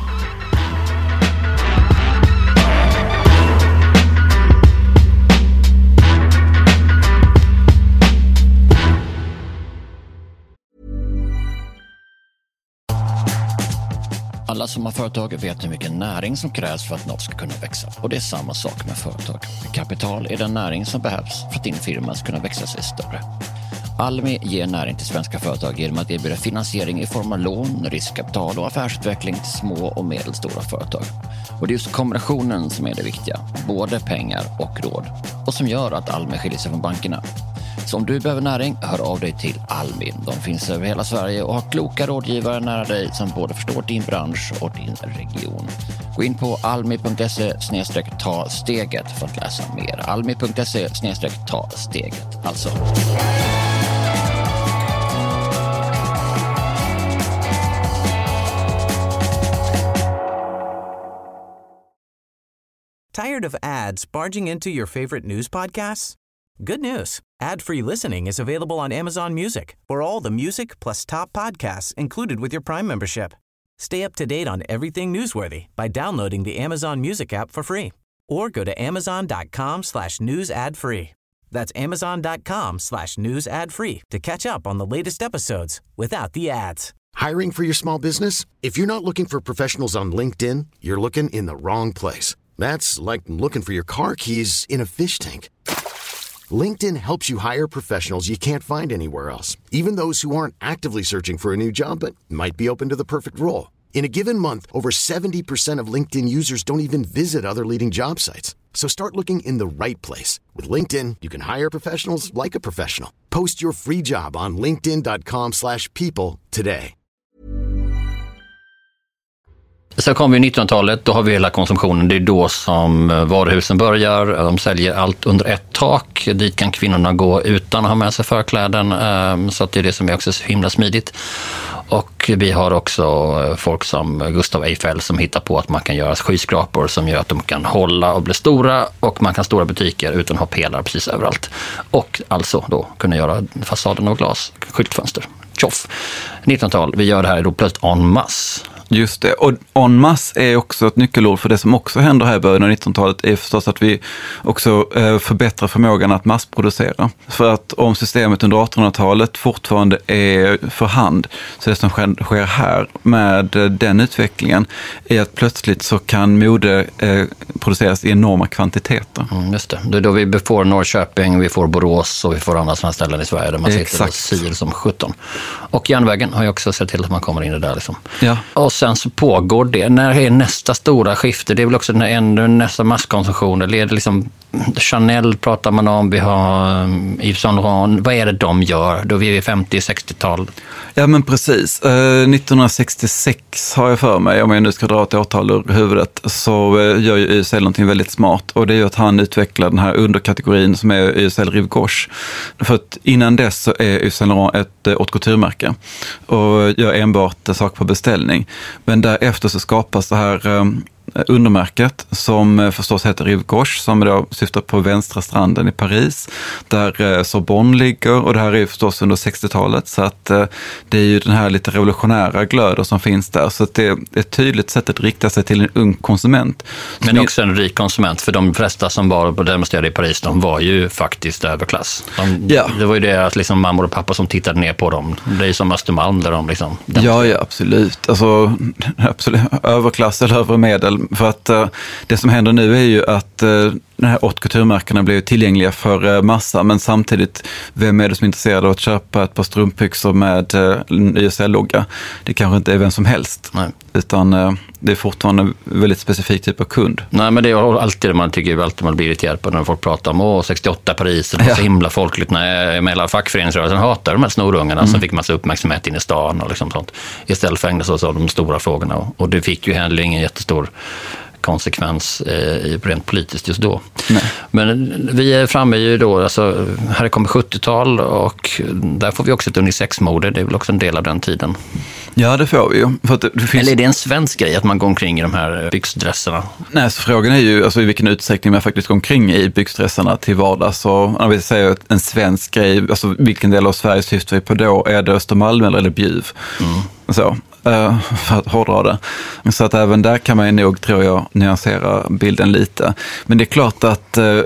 Alla som har företag vet hur mycket näring som krävs för att något ska kunna växa. Och det är samma sak med företag. Kapital är den näring som behövs för att din firma ska kunna växa sig större. Almi ger näring till svenska företag genom att erbjuda finansiering i form av lån, riskkapital och affärsutveckling till små och medelstora företag. Och det är just kombinationen som är det viktiga. Både pengar och råd. Och som gör att Almi skiljer sig från bankerna. Så om du behöver näring, hör av dig till Almi. De finns över hela Sverige och har kloka rådgivare nära dig som både förstår din bransch och din region. Gå in på almi punkt se snedstreck ta steget för att läsa mer. almi punkt se snedstreck ta steget alltså. Tired of ads barging into your favorite news podcasts? Good news. Ad-free listening is available on Amazon Music for all the music plus top podcasts included with your Prime membership. Stay up to date on everything newsworthy by downloading the Amazon Music app for free or go to amazon.com slash news ad free. That's amazon.com slash news ad free to catch up on the latest episodes without the ads. Hiring for your small business? If you're not looking for professionals on LinkedIn, you're looking in the wrong place. That's like looking for your car keys in a fish tank. LinkedIn helps you hire professionals you can't find anywhere else, even those who aren't actively searching for a new job but might be open to the perfect role. In a given month, over seventy percent of LinkedIn users don't even visit other leading job sites. So start looking in the right place. With LinkedIn, you can hire professionals like a professional. Post your free job on linkedin dot com slash people today. Sen kommer vi nittonhundratalet, då har vi hela konsumtionen. Det är då som varuhusen börjar. De säljer allt under ett tak. Dit kan kvinnorna gå utan att ha med sig förkläden. Så att det är det som är också så himla smidigt. Och vi har också folk som Gustav Eiffel som hittar på att man kan göra skyskrapor som gör att de kan hålla och bli stora, och man kan stora butiker utan att ha pelare precis överallt. Och alltså då kunna göra fasaden av glas, skyltfönster. Tjoff! nittonhundratal, vi gör det här då plötsligt en masse. Just det, och en masse är också ett nyckelord för det som också händer här i början av nittonhundratalet är förstås att vi också förbättrar förmågan att massproducera. För att om systemet under artonhundratalet fortfarande är för hand, så det som sker här med den utvecklingen är att plötsligt så kan mode produceras i enorma kvantiteter. Mm, just det, det är då vi får Norrköping, vi får Borås och vi får andra sådana ställen i Sverige där man sitter och sier som sjutton. Och järnvägen har ju också sett till att man kommer in i det där liksom. Ja. Och sen så pågår det. När är nästa stora skifte? Det är väl också när ändå nästa masskonsumtion. Det är liksom Chanel pratar man om, vi har Yves Saint Laurent. Vad är det de gör? Då är vi femtio-sextiotal. Ja, men precis. Eh, nittonhundrasextiosex har jag för mig, om jag nu ska dra ett årtal ur huvudet, så eh, gör ju Y S L någonting väldigt smart. Och det är ju att han utvecklar den här underkategorin som är Y S L Rive Gauche. För att innan dess så är Yves Saint Laurent ett eh, haute couture-märke och gör enbart eh, sak på beställning. Men därefter så skapas det här eh, undermärket som förstås heter Rive Gauche, som då syftar på vänstra stranden i Paris där Sorbonne ligger, och det här är ju förstås under sextiotalet, så att det är ju den här lite revolutionära glöden som finns där, så att det är ett tydligt sätt att rikta sig till en ung konsument. Men också en rik konsument, för de flesta som var på demonstrerade i Paris, de var ju faktiskt överklass. De, ja. Det var ju det att liksom mammor och pappa som tittade ner på dem. Det är ju som Östermalm där de liksom... Ja, ja, absolut. Alltså, absolut. Överklass eller övre medel. För att uh, det som händer nu är ju att uh, de här haute couture-märkena blir tillgängliga för uh, massa, men samtidigt, vem är det som är intresserad av att köpa ett par strumpbyxor med uh, Y S L-logga? Det kanske inte är vem som helst. Nej. Utan uh, det är fortfarande en väldigt specifik typ av kund. Nej, men det är alltid man tycker alltid man blir irriterad på när folk pratar om åh, sextioåtta Paris, det var ja. så himla folkligt. När med hela fackföreningsrörelsen hatar de här snorungarna mm. som fick massa uppmärksamhet in i stan och liksom sånt. Istället för att ägna sig åt de stora frågorna. Och det fick ju heller ingen jättestor konsekvens eh, rent politiskt just då. Nej. Men vi är framme ju då, alltså, här kommer sjuttiotal och där får vi också ett unisexmode, det är väl också en del av den tiden. Ja, det får vi ju. För att det finns... Eller är det en svensk grej att man går omkring i de här byxdresserna? Nej, så frågan är ju alltså, i vilken utsträckning man faktiskt går omkring i byxdresserna till vardags. Så när vi säger en svensk grej, alltså vilken del av Sverige syftar vi på då? Är det Östermalm eller är det Bjuv? Mm. Så. För att hårdra det. Så att även där kan man ju nog, tror jag, nyansera bilden lite. Men det är klart att uh,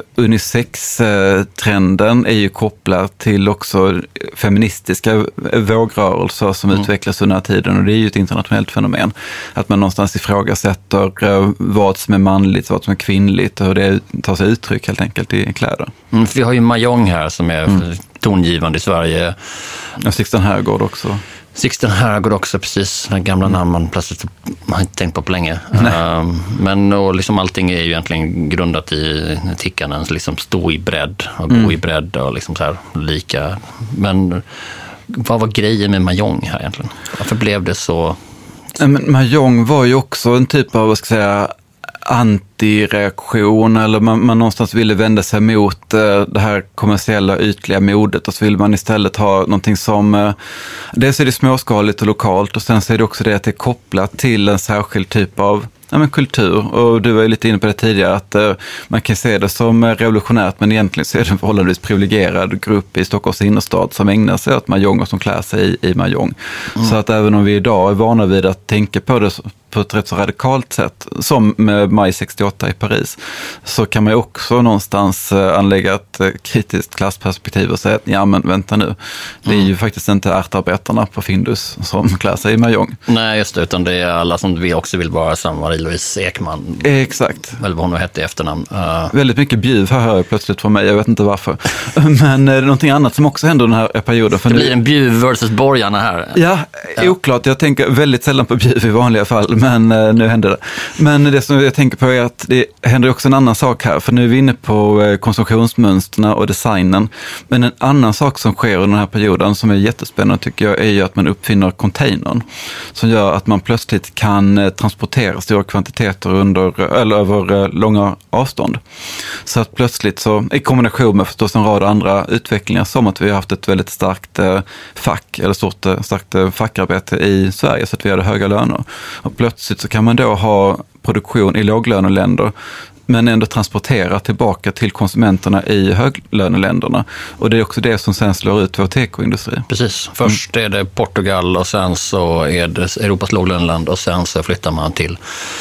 unisex-trenden är ju kopplad till också feministiska vågrörelser som mm. utvecklas under den här tiden, och det är ju ett internationellt fenomen. Att man någonstans ifrågasätter uh, vad som är manligt, vad som är kvinnligt och hur det tar sig uttryck helt enkelt i kläder. Mm, för vi har ju Mahjong här som är mm. tongivande i Sverige. Och Sixten Herrgård också. Sixten Herrgård också, precis. Den gamla mm. namn man plötsligt man har inte tänkt på på länge. Uh, men och liksom allting är ju egentligen grundat i Tikkanens liksom stå i bredd och gå mm. i bredd och liksom så här lika. Men vad var grejen med Mahjong här egentligen? Varför blev det så? Men Mahjong var ju också en typ av, vad ska jag säga, antireaktion, eller man, man någonstans ville vända sig mot uh, det här kommersiella ytliga modet, och så vill man istället ha någonting som uh, dels är det småskaligt och lokalt, och sen så är det också det att det är kopplat till en särskild typ av ja, men kultur. Och du var ju lite inne på det tidigare att uh, man kan se det som revolutionärt, men egentligen så är det en förhållandevis privilegierad grupp i Stockholms innerstad som ägnar sig åt Mahjong och som klär sig i, i Mahjong. Mm. Så att även om vi idag är vana vid att tänka på det på ett rätt så radikalt sätt, som med maj sextioåtta i Paris, så kan man ju också någonstans anlägga ett kritiskt klassperspektiv och säga att ja, men vänta nu, det är ju mm. faktiskt inte ärtarbetarna på Findus som klär sig i Mahjong. Nej, just det, utan det är alla som vi också vill vara som Marie-Louise Ekman. Exakt. Eller vad hon hette i efternamn. Uh... Väldigt mycket Bjuv här hör jag plötsligt från mig, jag vet inte varför. Men är det någonting annat som också händer den här perioden? För det blir en Bjuv versus borgarna här. Ja, ja, oklart. Jag tänker väldigt sällan på Bjuv i vanliga fall. men eh, nu händer det. Men det som jag tänker på är att det händer också en annan sak här, för nu är vi inne på eh, konsumtionsmönsterna och designen. Men en annan sak som sker under den här perioden som är jättespännande tycker jag är ju att man uppfinner containern som gör att man plötsligt kan eh, transportera stora kvantiteter under, eller över eh, långa avstånd. Så att plötsligt så, i kombination med förstås en rad andra utvecklingar, som att vi har haft ett väldigt starkt eh, fack, eller stort eh, starkt eh, fackarbete i Sverige så att vi hade höga löner. Och plötsligt så kan man då ha produktion i låglöneländer men ändå transportera tillbaka till konsumenterna i höglöneländerna. Och det är också det som sen slår ut vår tekoindustri. Precis. Först är det Portugal och sen så är det Europas låglöneland och sen så flyttar man till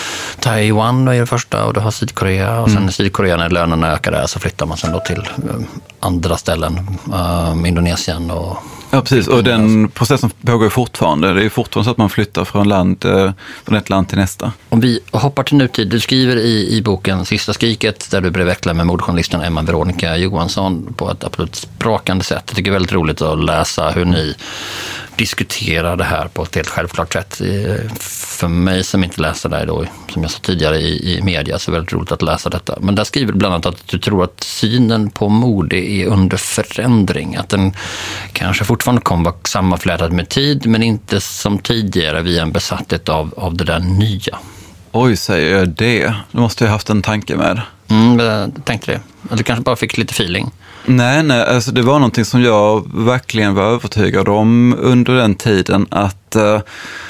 Taiwan och är det första och du har Sydkorea och sen mm. i Sydkorea när lönerna ökar där så flyttar man sen då till andra ställen, um, Indonesien och... Ja, precis. Och den processen pågår fortfarande. Det är fortfarande så att man flyttar från, land, från ett land till nästa. Om vi hoppar till nutid, du skriver i, i boken Sista skriket där du brevväxlar med modejournalisten Emma Veronica Johansson på ett absolut sprakande sätt. Jag tycker det är väldigt roligt att läsa hur ni diskuterar det här på ett helt självklart sätt. För mig som inte läste det då, som jag sa tidigare i, i media, så är det väldigt roligt att läsa detta. Men där skriver du bland annat att du tror att synen på mode är under förändring. Att den kanske fortfarande kommer vara sammanflätad med tid, men inte som tidigare via en besatthet av, av det där nya. Oj, säger jag det? Då måste jag haft en tanke med. Mm, jag tänkte det. Eller kanske bara fick lite feeling. Nej, nej, alltså det var någonting som jag verkligen var övertygad om under den tiden att... Uh,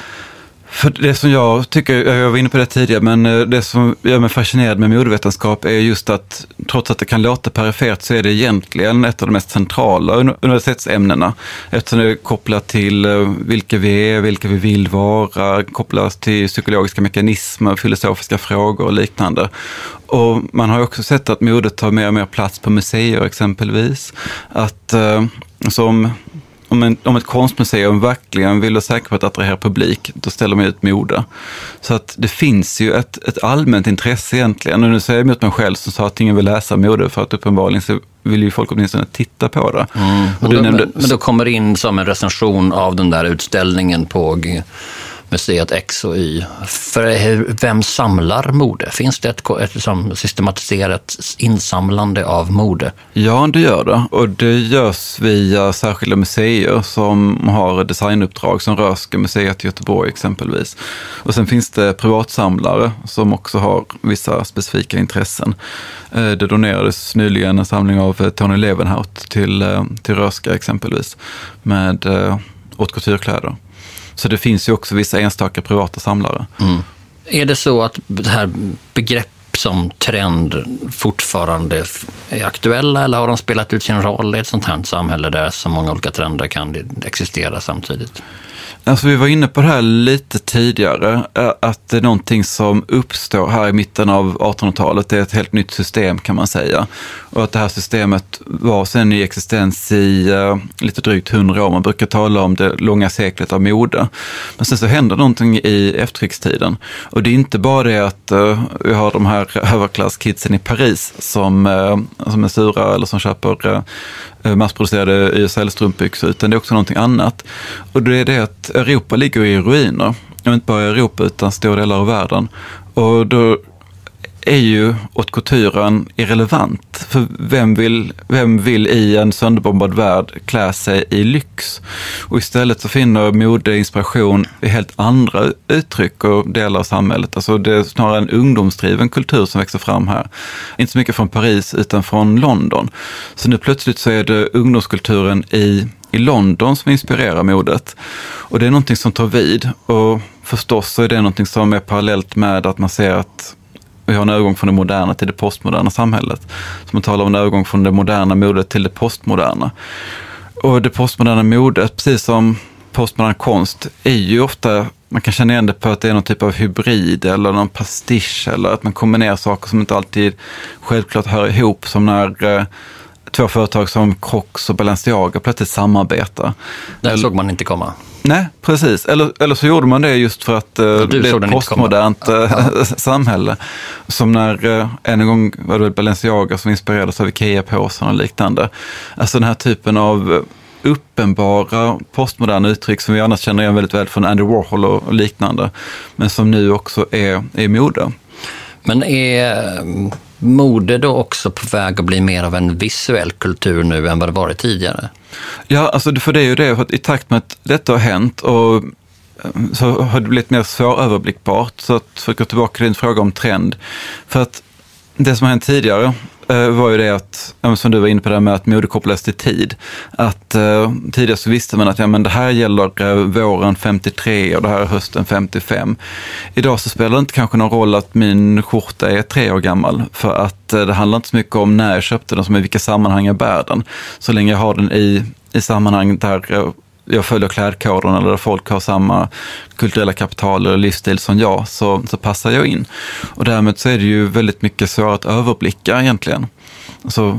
för det som jag tycker, jag var inne på det tidigare, men det som gör mig fascinerad med modevetenskap är just att trots att det kan låta perifert så är det egentligen ett av de mest centrala universitetsämnena. Eftersom det är kopplat till vilka vi är, vilka vi vill vara, kopplat till psykologiska mekanismer, filosofiska frågor och liknande. Och man har också sett att modet tar mer och mer plats på museer exempelvis. Att som... Om, en, om ett konstmuseum verkligen vill vara säker på att attrahera publik, då ställer man ut mode. Så att det finns ju ett, ett allmänt intresse egentligen. Och nu säger jag mot mig själv som sa att ingen vill läsa mode, för att uppenbarligen så vill ju folk åtminstone titta på det. Mm. Och du då, nämnde, men, men då kommer det in som en recension av den där utställningen på Museet X och Y. För vem samlar mode? Finns det ett, ett som systematiserat insamlande av mode? Ja, det gör det. Och det görs via särskilda museer som har designuppdrag, som Röhsska museet i Göteborg exempelvis. Och sen finns det privatsamlare som också har vissa specifika intressen. Det donerades nyligen en samling av Tony Levenhout till, till Röhsska exempelvis med haute couture-kläder. Så det finns ju också vissa enstaka privata samlare. Mm. Är det så att det här begrepp som trend fortfarande är aktuella, eller har de spelat ut sin roll i ett sånt här samhälle där så många olika trender kan existera samtidigt? Alltså vi var inne på det här lite tidigare, att det är någonting som uppstår här i mitten av artonhundratalet. Det är ett helt nytt system kan man säga. Och att det här systemet var sedan i existens i uh, lite drygt hundra år. Man brukar tala om det långa seklet av mode. Men sen så händer någonting i efterkrigstiden. Och det är inte bara det att uh, vi har de här överklasskidsen i Paris som, uh, som är sura eller som köper uh, massproducerade Y S L-strumpbyxor, utan det är också någonting annat. Och det är det att Europa ligger i ruiner. Och inte bara i Europa utan stora delar av världen. Och då är ju haute couturen irrelevant. För vem vill, vem vill i en sönderbombad värld klä sig i lyx? Och istället så finner mode inspiration i helt andra uttryck och delar av samhället. Alltså det är snarare en ungdomsdriven kultur som växer fram här. Inte så mycket från Paris utan från London. Så nu plötsligt så är det ungdomskulturen i i London som inspirerar modet. Och det är någonting som tar vid. Och förstås så är det någonting som är parallellt med att man ser att vi har en övergång från det moderna till det postmoderna samhället. Så man talar om en övergång från det moderna modet till det postmoderna. Och det postmoderna modet, precis som postmodern konst, är ju ofta, man kan känna igen det på att det är någon typ av hybrid eller någon pastisch, eller att man kombinerar saker som inte alltid självklart hör ihop, som när eh, två företag som Crocs och Balenciaga plötsligt samarbetar. Det såg man inte komma. Nej, precis. Eller, eller så gjorde man det just för att uh, det är ett postmodernt uh, samhälle. Som när uh, en gång var det Balenciaga som inspirerades av Ikea-påsen och liknande. Alltså den här typen av uppenbara postmoderna uttryck som vi annars känner igen väldigt väl från Andy Warhol och, och liknande, men som nu också är, är mode. Men är mode då också på väg att bli mer av en visuell kultur nu än vad det varit tidigare? Ja, alltså för det är ju det, för att i takt med att detta har hänt och så har det blivit mer svåröverblickbart. Så att för att gå tillbaka till din fråga om trend. För att det som har hänt tidigare eh, var ju det att, som du var inne på det med att mode kopplas till tid. Att eh, tidigare så visste man att ja, men det här gäller eh, våren femtiotre och det här är hösten femtiofem. Idag så spelar det inte kanske någon roll att min skjorta är tre år gammal. För att eh, det handlar inte så mycket om när jag köpte den som i vilka sammanhang jag bär den. Så länge jag har den i, i sammanhang där eh, jag följer klädkoden eller där folk har samma kulturella kapital eller livsstil som jag, så, så passar jag in. Och därmed så är det ju väldigt mycket svårt att överblicka egentligen. Alltså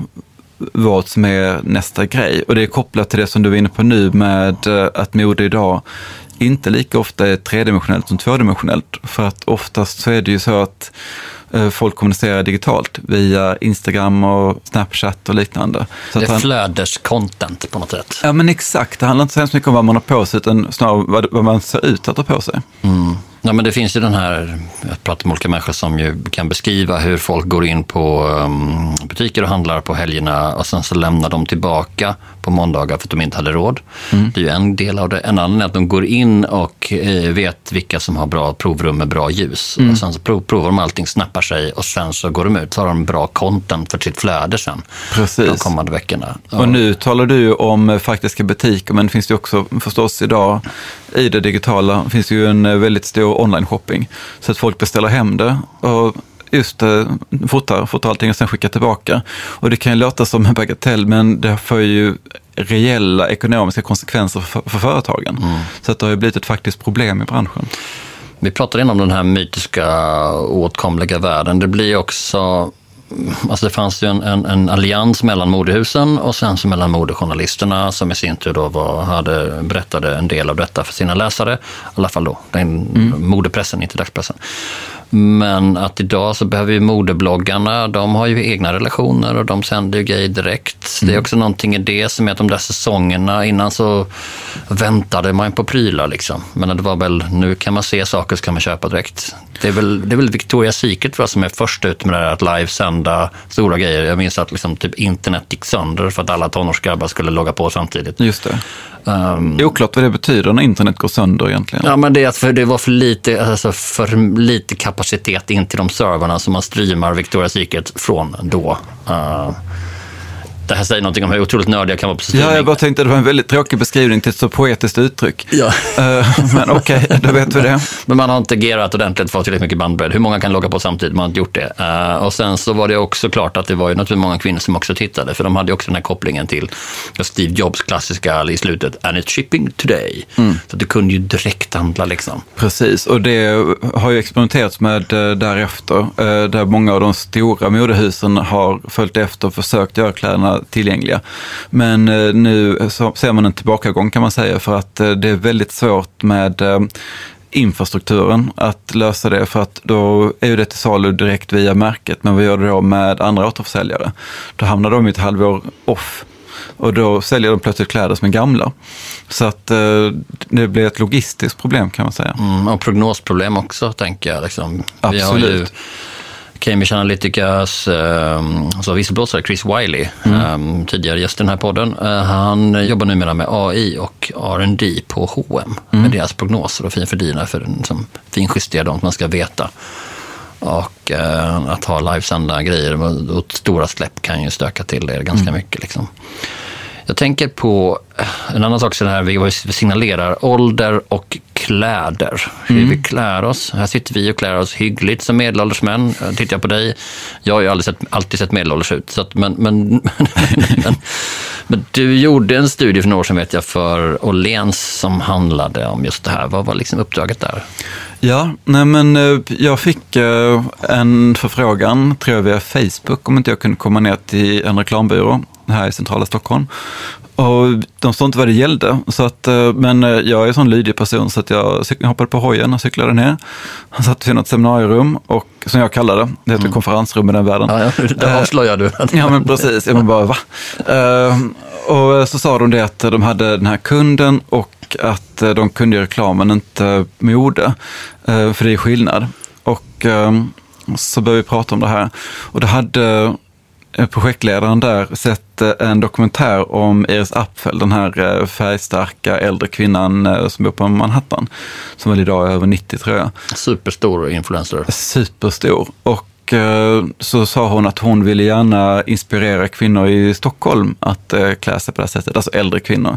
vad som är nästa grej. Och det är kopplat till det som du var inne på nu med att mode idag inte lika ofta är tredimensionellt som tvådimensionellt. För att oftast så är det ju så att folk kommunicerar digitalt via Instagram och Snapchat och liknande. Så det är han... flödescontent på något sätt. Ja, men exakt. Det handlar inte så hemskt mycket om vad man har på sig, utan snarare vad, vad man ser ut att ha på sig. Mm. Ja, men det finns ju den här, jag pratar med olika människor som ju kan beskriva hur folk går in på um, butiker och handlar på helgerna och sen så lämnar de tillbaka på måndagar för att de inte hade råd. Mm. Det är ju en del av det. En annan är att de går in och eh, vet vilka som har bra provrum med bra ljus. Mm. Och sen så prov, provar de allting, snappar sig och sen så går de ut, så har de bra content för sitt flöde sen. Precis. De kommande veckorna. Ja. Och nu talar du om faktiska butiker, men det finns ju också förstås idag i det digitala finns ju en väldigt stor online-shopping. Så att folk beställer hem det och just eh, fotar, fotar allting och sen skickar tillbaka. Och det kan ju låta som en bagatell, men det får ju reella ekonomiska konsekvenser för, för företagen. Mm. Så att det har ju blivit ett faktiskt problem i branschen. Vi pratar in om den här mytiska åtkomliga världen. Det blir också... Alltså det fanns ju en, en, en allians mellan modehusen och sen så mellan modejournalisterna som i sin tur då var, hade, berättade en del av detta för sina läsare. I alla fall då, den mm. modepressen, inte dagspressen. Men att idag så behöver ju modebloggarna, de har ju egna relationer och de sänder ju grejer direkt. Mm. Det är också någonting i det som är att de där säsongerna innan så väntade man på prylar liksom. Men det var väl, nu kan man se saker så kan man köpa direkt. Det är väl, det är väl Victoria's Secret tror jag som är först ut med det här att livesända stora grejer. Jag minns att liksom typ internet gick sönder för att alla tonårsgrabbar skulle logga på samtidigt. Just det. Um, det är oklart vad det betyder när internet går sönder egentligen. Ja, men det är att för det var för lite, alltså för lite kapacitet in till de serverna som man streamar Victoria's Secret från då. Uh, det här säger någonting om hur otroligt nördiga kan vara på streaming. Ja, jag bara tänkte att det var en väldigt tråkig beskrivning till ett så poetiskt uttryck. Ja. Uh, men okej, okay, då vet vi det. Men man har inte gerat ordentligt för att få tillräckligt mycket bandbredd. Hur många kan logga på samtidigt? Man har inte gjort det. Uh, och sen så var det också klart att det var ju naturligtvis många kvinnor som också tittade. För de hade ju också den här kopplingen till Steve Jobs klassiska i slutet. And it's shipping today. Mm. Så du kunde ju direkt handla liksom. Precis, och det har ju experimenterats med uh, därefter. Uh, där många av de stora modehusen har följt efter och försökt göra kläderna tillgängliga. Men uh, nu så ser man en tillbakagång kan man säga, för att uh, det är väldigt svårt med uh, infrastrukturen att lösa det, för att då är ju det till salu direkt via märket. Men vad gör du då med andra återförsäljare? Då hamnar de ett halvår off och då säljer de plötsligt kläder som är gamla. Så att uh, det blir ett logistiskt problem kan man säga. Mm, och prognosproblem också tänker jag. Liksom. Absolut. Vi har ju Cambridge Analyticas eh, alltså visselblåsare Chris Wiley, mm. eh, tidigare gäst i den här podden. Eh, han jobbar numera med A I och R and D på H och M mm. med deras prognoser och finfördyna för en som finjustera dem man ska veta. Och eh, att ha livesända grejer och stora släpp kan ju stöka till det ganska mm. mycket liksom. Jag tänker på en annan sak så här, vi signalerar ålder och kläder. Hur mm. vi klär oss. Här sitter vi och klär oss hyggligt som medelålders män. Tittar jag på dig. Jag har ju alltid sett, alltid sett medelålders ut. Så att, men, men, men, men du gjorde en studie för några år sedan vet jag för Åhléns som handlade om just det här. Vad var liksom uppdraget där? Ja, nej men jag fick en förfrågan tror jag via Facebook om inte jag kunde komma ner till en reklambyrå här i centrala Stockholm. Och de sa inte vad det gällde. Så att, men jag är en sån lydig person så att jag hoppade på hojen och cyklade ner. Han satt vid något seminarierum och som jag kallade det, det heter mm. konferensrum i den världen. Ja, ja, det avslöjar du. Ja, men precis. Jag bara, va? Uh, och så sa de det att de hade den här kunden och att de kunde göra reklam men inte mode. Uh, för det är skillnad. Och uh, så började vi prata om det här. Och det hade projektledaren där sett en dokumentär om Iris Apfel, den här färgstarka äldre kvinnan som bor på Manhattan, som väl idag är över nittio tror jag. Superstor influencer. Superstor. Och så sa hon att hon ville gärna inspirera kvinnor i Stockholm att klä sig på det här sättet, alltså äldre kvinnor.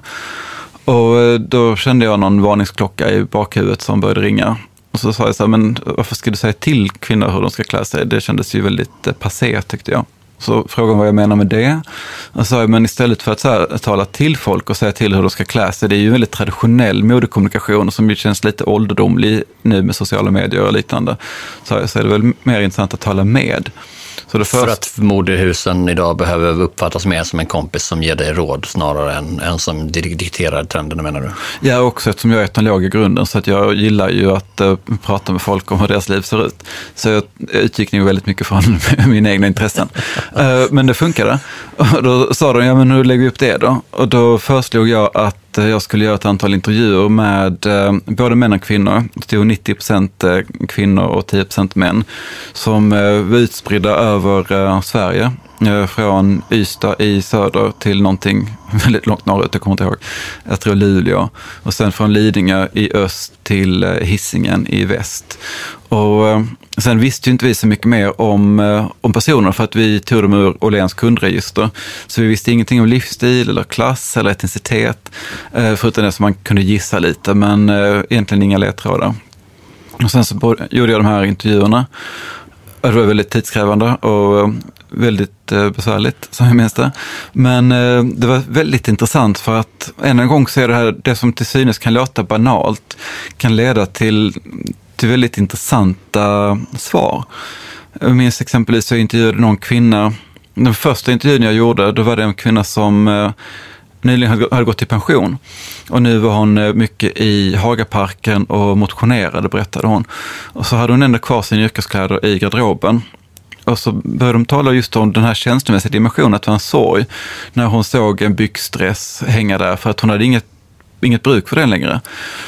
Och då kände jag någon varningsklocka i bakhuvudet som började ringa. Och så sa jag så här, men varför ska du säga till kvinnor hur de ska klä sig? Det kändes ju väldigt passé tyckte jag. Så frågan vad jag menar med det. Och så, men istället för att så här, tala till folk och säga till hur de ska klä sig, det är ju en väldigt traditionell modekommunikation som ju känns lite ålderdomlig nu med sociala medier och liknande. Så, så är det väl mer intressant att tala med. Så det först... För att modehusen idag behöver uppfattas mer som en kompis som ger dig råd snarare än en som dikterar trenderna, menar du? Ja, också eftersom jag är etnolog i grunden så att jag gillar ju att uh, prata med folk om hur deras liv ser ut. Så jag utgick nog väldigt mycket från mina egna intressen. uh, men det funkade. Och då sa de, ja men hur lägger vi upp det då? Och då föreslog jag att jag skulle göra ett antal intervjuer med eh, både män och kvinnor. Det stod nittio procent kvinnor och tio procent män som eh, var utspridda över eh, Sverige. Eh, från Ystad i söder till någonting väldigt långt norrut, jag kommer inte ihåg. Jag tror Luleå. Och sen från Lidingö i öst till eh, Hisingen i väst. Och eh, sen visste ju inte vi så mycket mer om, eh, om personer för att vi tog dem ur Åhléns kundregister. Så vi visste ingenting om livsstil eller klass eller etnicitet. Eh, förutom det som man kunde gissa lite, men eh, egentligen inga ledtrådar. Och sen så både, gjorde jag de här intervjuerna. Det var väldigt tidskrävande och väldigt eh, besvärligt, som jag minns det. Men eh, det var väldigt intressant för att än en gång så är det här, det som till synes kan låta banalt, kan leda till, till väldigt intressanta svar. Jag minns exempelvis så jag intervjuade någon kvinna, den första intervjun jag gjorde, då var det en kvinna som eh, nyligen hade gått i pension. Och nu var hon mycket i Hagaparken och motionerade, berättade hon. Och så hade hon ändå kvar sina yrkeskläder i garderoben. Och så började de tala just om den här känslomässiga dimensionen, att det var en sorg när hon såg en byxdress hänga där för att hon hade inget, inget bruk för den längre.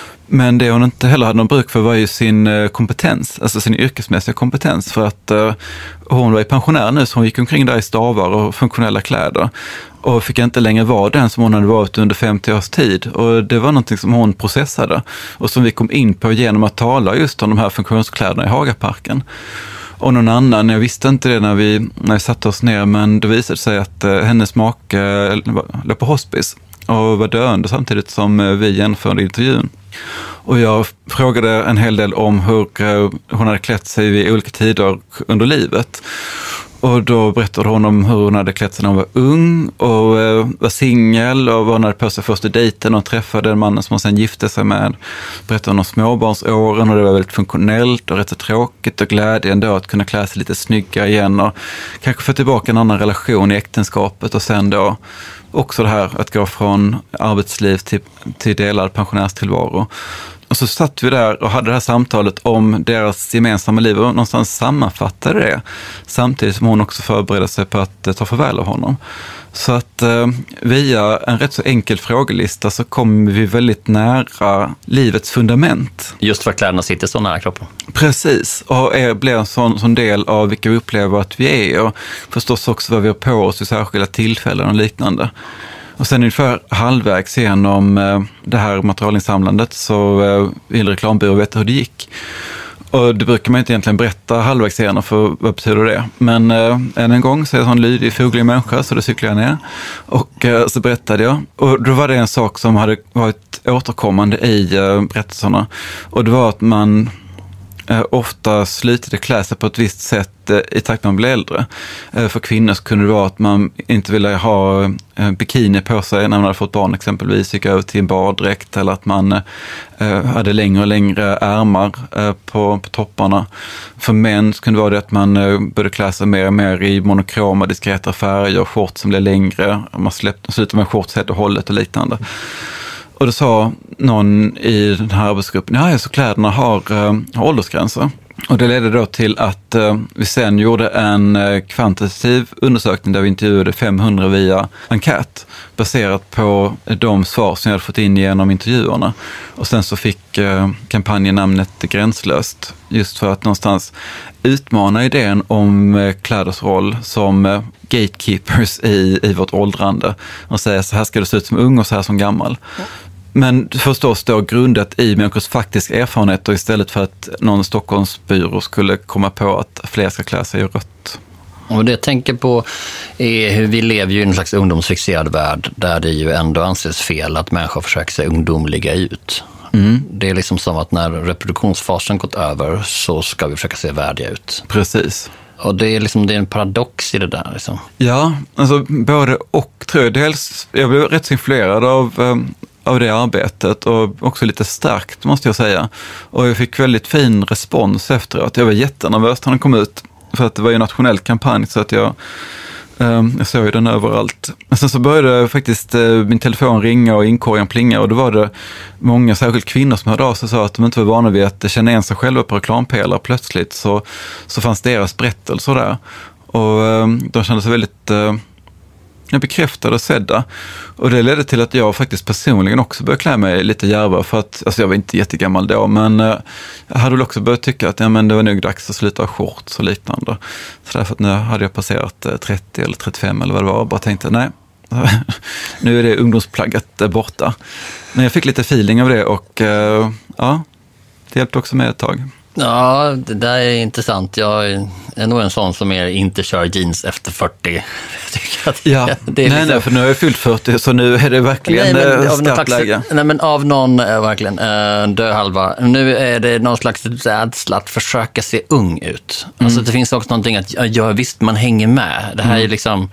Men det hon inte heller hade någon bruk för var ju sin kompetens, alltså sin yrkesmässiga kompetens, för att uh, hon var i pensionär nu så hon gick omkring där i stavar och funktionella kläder och fick inte längre vara den som hon hade varit under femtio års tid, och det var någonting som hon processade och som vi kom in på genom att tala just om de här funktionskläderna i Hagaparken. Och någon annan, jag visste inte det när vi, när vi satte oss ner, men det visade sig att uh, hennes make uh, låg på hospice och var döende samtidigt som vi genomförde intervjun. Och jag frågade en hel del om hur hon hade klätt sig vid olika tider under livet. Och då berättade hon om hur hon hade klätt sig när hon var ung och var singel och vad hon hade på sig första dejten och träffade den mannen som hon sen gifte sig med. Berättade hon om småbarnsåren och det var väldigt funktionellt och rätt så tråkigt och glädjen då att kunna klä sig lite snyggare igen och kanske få tillbaka en annan relation i äktenskapet och sen då också det här att gå från arbetsliv till, till delad pensionärstillvaro. Och så satt vi där och hade det här samtalet om deras gemensamma liv och någonstans sammanfattade det. Samtidigt som hon också förberedde sig på att ta farväl av honom. Så att eh, via en rätt så enkel frågelista så kom vi väldigt nära livets fundament. Just för att kläderna sitter så nära kroppen. Precis, och är, blir en sån, sån del av vilka vi upplever att vi är och förstås också vad vi har på oss i särskilda tillfällen och liknande. Och sen ungefär halvvägs igenom eh, det här materialinsamlandet så eh, vill reklambyrå veta hur det gick. Och det brukar man inte egentligen berätta halvvägs igenom, för vad betyder det? Men eh, än en gång så är jag en sån lydig, foglig människa så då cyklade jag ner. Och eh, så berättade jag. Och då var det en sak som hade varit återkommande i eh, berättelserna. Och det var att man eh, ofta slutade klä sig på ett visst sätt eh, i takt med att man blev äldre. Eh, för kvinnor så kunde det vara att man inte ville ha eh, bikini på sig när man hade fått barn exempelvis, gick över till en baddräkt, eller att man eh, hade längre och längre ärmar eh, på, på topparna. För män så kunde det vara det att man eh, började klä sig mer och mer i monokroma, diskreta färger, shorts som blev längre, man släppte, slutade med shorts helt och hållet och liknande. Och då sa någon i den här arbetsgruppen, ja, så kläderna har, uh, har åldersgränser. Och det ledde då till att uh, vi sen gjorde en uh, kvantitativ undersökning där vi intervjuade femhundra via enkät baserat på de svar som jag hade fått in genom intervjuerna. Och sen så fick uh, kampanjen namnet Gränslöst, just för att någonstans utmana idén om uh, kläders roll som uh, gatekeepers i, i vårt åldrande och säga så här ska det se ut som ung och så här som gammal. Mm. Men förstås då grundat i människors faktiska erfarenheter istället för att någon Stockholmsbyrå skulle komma på att fler ska klä sig i rött. Och det jag tänker på är hur vi lever ju i en slags ungdomsfixerad värld där det ju ändå anses fel att människor försöker se ungdomliga ut. Mm. Det är liksom som att när reproduktionsfasen gått över så ska vi försöka se värdiga ut. Precis. Och det är, liksom, det är en paradox i det där. Liksom. Ja, alltså både och tror jag. Dels, jag blev rätt influerad av... Um, av det arbetet och också lite starkt måste jag säga. Och jag fick väldigt fin respons efteråt. Jag var jättenervös när den kom ut för att det var ju en nationell kampanj så att jag, eh, jag såg ju den överallt. Men sen så började faktiskt eh, min telefon ringa och inkorgen plinga och då var det många, särskilt kvinnor som hörde av sig och sa att de inte var vana vid att känna igen sig själva på reklampelare. Plötsligt så, så fanns deras berättelser där. Och eh, de kände sig väldigt... Eh, Jag bekräftade och sedda. Och det ledde till att jag faktiskt personligen också började klä mig lite djärvare för att, alltså jag var inte jättegammal då, men eh, jag hade väl också börjat tycka att ja, men det var nog dags att sluta ha shorts och liknande. Så därför att nu hade jag passerat eh, trettio eller trettiofem eller vad det var och bara tänkte nej, nu är det ungdomsplagget eh, borta. Men jag fick lite feeling av det och eh, ja, det hjälpte också med ett tag. Ja, det där är intressant. Jag är nog en sån som är inte kör jeans efter fyrtio. Jag tycker att det, ja, det är nej, liksom... nej, för nu har jag fyllt fyrtio så nu är det verkligen nej, av skarpt läge. Nej, men av någon, äh, verkligen, äh, döhalva. Nu är det någon slags rädsla att försöka se ung ut. Mm. Alltså det finns också någonting att, ja visst, man hänger med. Det här mm. är liksom...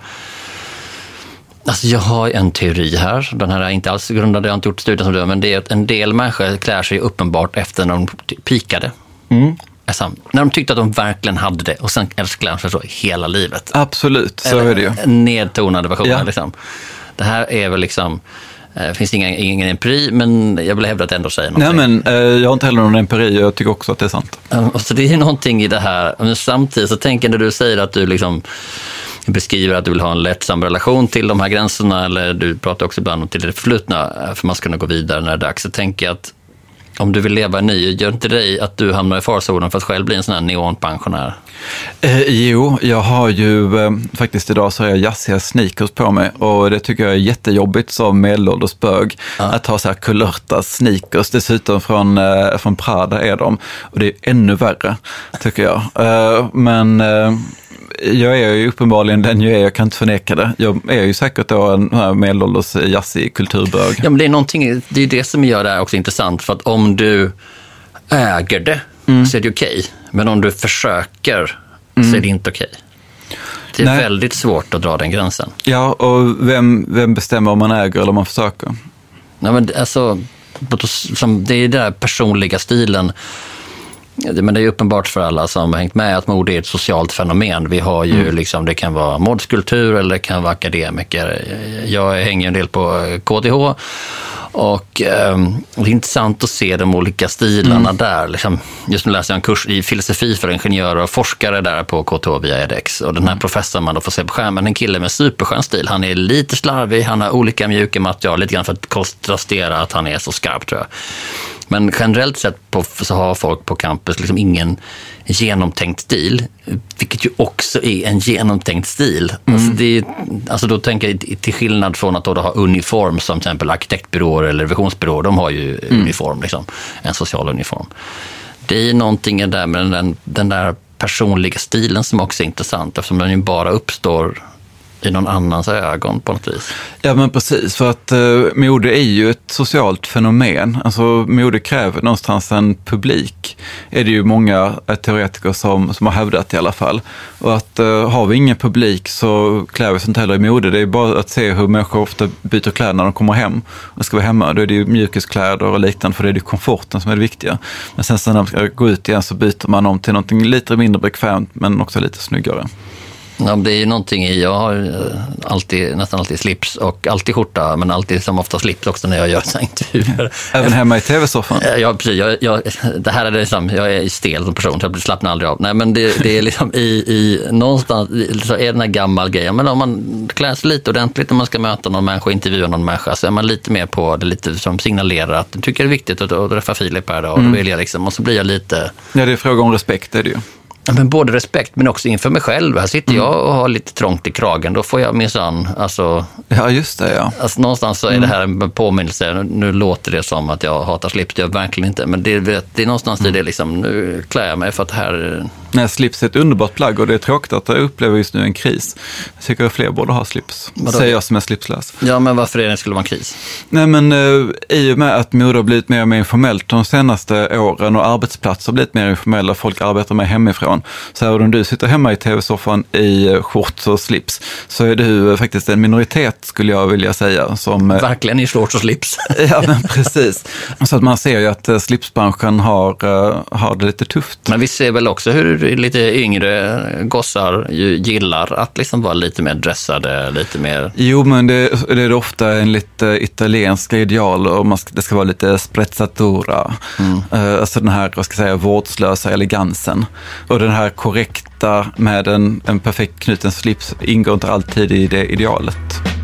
Alltså jag har en teori här, den här är inte alls grundad, jag har inte gjort studien som du, men det är att en del människor klär sig uppenbart efter när de pikade. Mm. Alltså, när de tyckte att de verkligen hade det och sen älskar de sig så hela livet. Absolut, så eller, är det ju. En nedtonade version. Ja. Liksom. Det här är väl liksom, det finns ingen, ingen empiri, men jag vill hävda att det ändå säger någonting. Nej, men eh, jag har inte heller någon empiri, jag tycker också att det är sant. Och så det är någonting i det här, men samtidigt så tänker när du säger att du liksom beskriver att du vill ha en lättsam relation till de här gränserna, eller du pratar också ibland om till det förflutna för man ska kunna gå vidare när det är dags, så tänker jag att om du vill leva en ny, gör inte dig att du hamnar i farzonen för att själv bli en sån här neonpensionär? Eh, jo, jag har ju eh, faktiskt idag så har jag jazziga sneakers på mig och det tycker jag är jättejobbigt som medelålders bög ja. Att ha så här kulörta sneakers, dessutom från, eh, från Prada är de och det är ännu värre tycker jag. Eh, men... Eh, Jag är ju uppenbarligen den jag är, jag kan inte förneka det. Jag är ju säkert då en medelålders jazzig kulturbög. Ja, men det är någonting, det är det som gör det här också intressant, för att om du äger det mm. så är det okej. Men om du försöker mm. så är det inte okej. Det är Nej. väldigt svårt att dra den gränsen. Ja, och vem, vem bestämmer om man äger eller om man försöker? Ja, men alltså, det är den där personliga stilen. Men det är uppenbart för alla som har hängt med att mode är ett socialt fenomen. Vi har ju mm. liksom, det kan vara modskulptur eller det kan vara akademiker. Jag hänger en del på K T H och eh, det är intressant att se de olika stilarna mm. där. Liksom, just nu läser jag en kurs i filosofi för ingenjörer och forskare där på K T H via edX. Och den här mm. professorn man då får se på skärmen, en kille med superskön stil. Han är lite slarvig, han har olika mjuka material, lite grann för att kontrastera att han är så skarp tror jag. Men generellt sett på, så har folk på campus liksom ingen genomtänkt stil, vilket ju också är en genomtänkt stil. Mm. Alltså, det är, alltså då tänker jag till skillnad från att då ha uniform som till exempel arkitektbyråer eller visionsbyråer, de har ju mm. uniform, liksom, en social uniform. Det är någonting där med den, den där personliga stilen som också är intressant eftersom den ju bara uppstår i någon annans ögon på något vis. Ja, men precis, för att uh, mode är ju ett socialt fenomen. Alltså mode kräver någonstans en publik. Är det ju många teoretiker som, som har hävdat i alla fall. Och att uh, har vi ingen publik så klär vi oss inte heller i mode. Det är bara att se hur människor ofta byter kläder när de kommer hem och ska vara hemma. Då är det ju mjukiskläder och liknande, för det är ju komforten som är det viktiga. Men sen så när man ska gå ut igen så byter man om till någonting lite mindre bekvämt men också lite snyggare. Ja, det är ju någonting i, jag har alltid, nästan alltid slips och alltid skjorta, men alltid som ofta slips också när jag gör såna intervjuer. Även hemma i tv-soffan? Ja, precis. Jag, jag, det här är det liksom, jag är stel som person, så jag slappnar aldrig av. Nej, men det, det är liksom i, i någonstans så är den här gammal grejen. Men om man klär sig lite ordentligt när man ska möta någon människa och intervjua någon människa, så är man lite mer på det, lite som signalerar att du tycker det är viktigt att, att träffa Filip här då, och då vill jag liksom, och så blir jag lite... Ja, det är fråga om respekt, är det ju. Men både respekt men också inför mig själv. Här sitter mm. jag och har lite trångt i kragen. Då får jag minsann, alltså... Ja, just det, ja. Alltså, någonstans så är mm. det här en påminnelse. Nu, nu låter det som att jag hatar slips. Det gör jag verkligen inte. Men det, det är någonstans mm. i det liksom, nu klär jag mig för att det här... Nej, slips är ett underbart plagg och det är tråkigt att jag upplever just nu en kris. Jag tycker att fler borde ha slips. Vadå? Säger jag som är slipslös. Ja, men varför är det skulle vara en kris? Nej, men uh, i och med att mode har blivit mer och mer informellt de senaste åren och arbetsplatser har blivit mer informella, folk arbetar mer hemifrån. Så här, om du sitter hemma i tv-soffan i shorts och slips så är du faktiskt en minoritet, skulle jag vilja säga. Som, verkligen i shorts och slips. Ja, men precis. Så att man ser ju att slipsbranschen har, uh, har det lite tufft. Men vi ser väl också hur lite yngre gossar gillar att liksom vara lite mer dressade, lite mer... Jo, men det, det är ofta en lite italienska ideal och man ska, det ska vara lite sprezzatura. Mm. Uh, alltså den här, vad ska jag säga, vårdslösa elegansen. Och den här korrekta med en, en perfekt knuten slips ingår inte alltid i det idealet.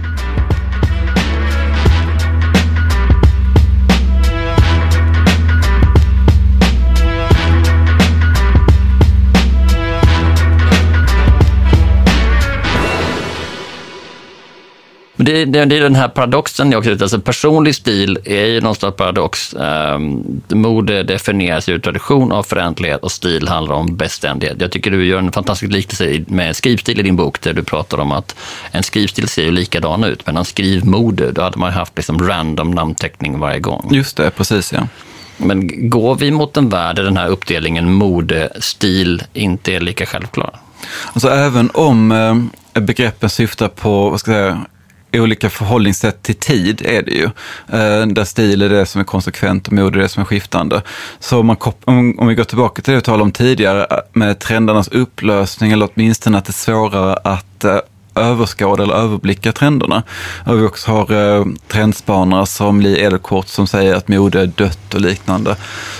Det, det, det är den här paradoxen jag också vet. Alltså personlig stil är ju någonstans paradox. Um, mode definieras ju tradition av förändlighet och stil handlar om beständighet. Jag tycker du gör en fantastisk liknelse med skrivstil i din bok där du pratar om att en skrivstil ser ju likadan ut, men en skrivmode, då hade man haft liksom random namnteckning varje gång. Just det, precis, ja. Men går vi mot en värld där den här uppdelningen mode-stil inte är lika självklar? Alltså även om eh, begreppen syftar på, vad ska jag säga, olika förhållningssätt till tid är det ju. Eh, där stil är det som är konsekvent och mode är det som är skiftande. Så om, man, om, om vi går tillbaka till det vi talade om tidigare med trendernas upplösning eller åtminstone att det är svårare att eh, överskåda eller överblicka trenderna. Och vi också har eh, trendspanare som Lee Edelkort som säger att mode är dött och liknande.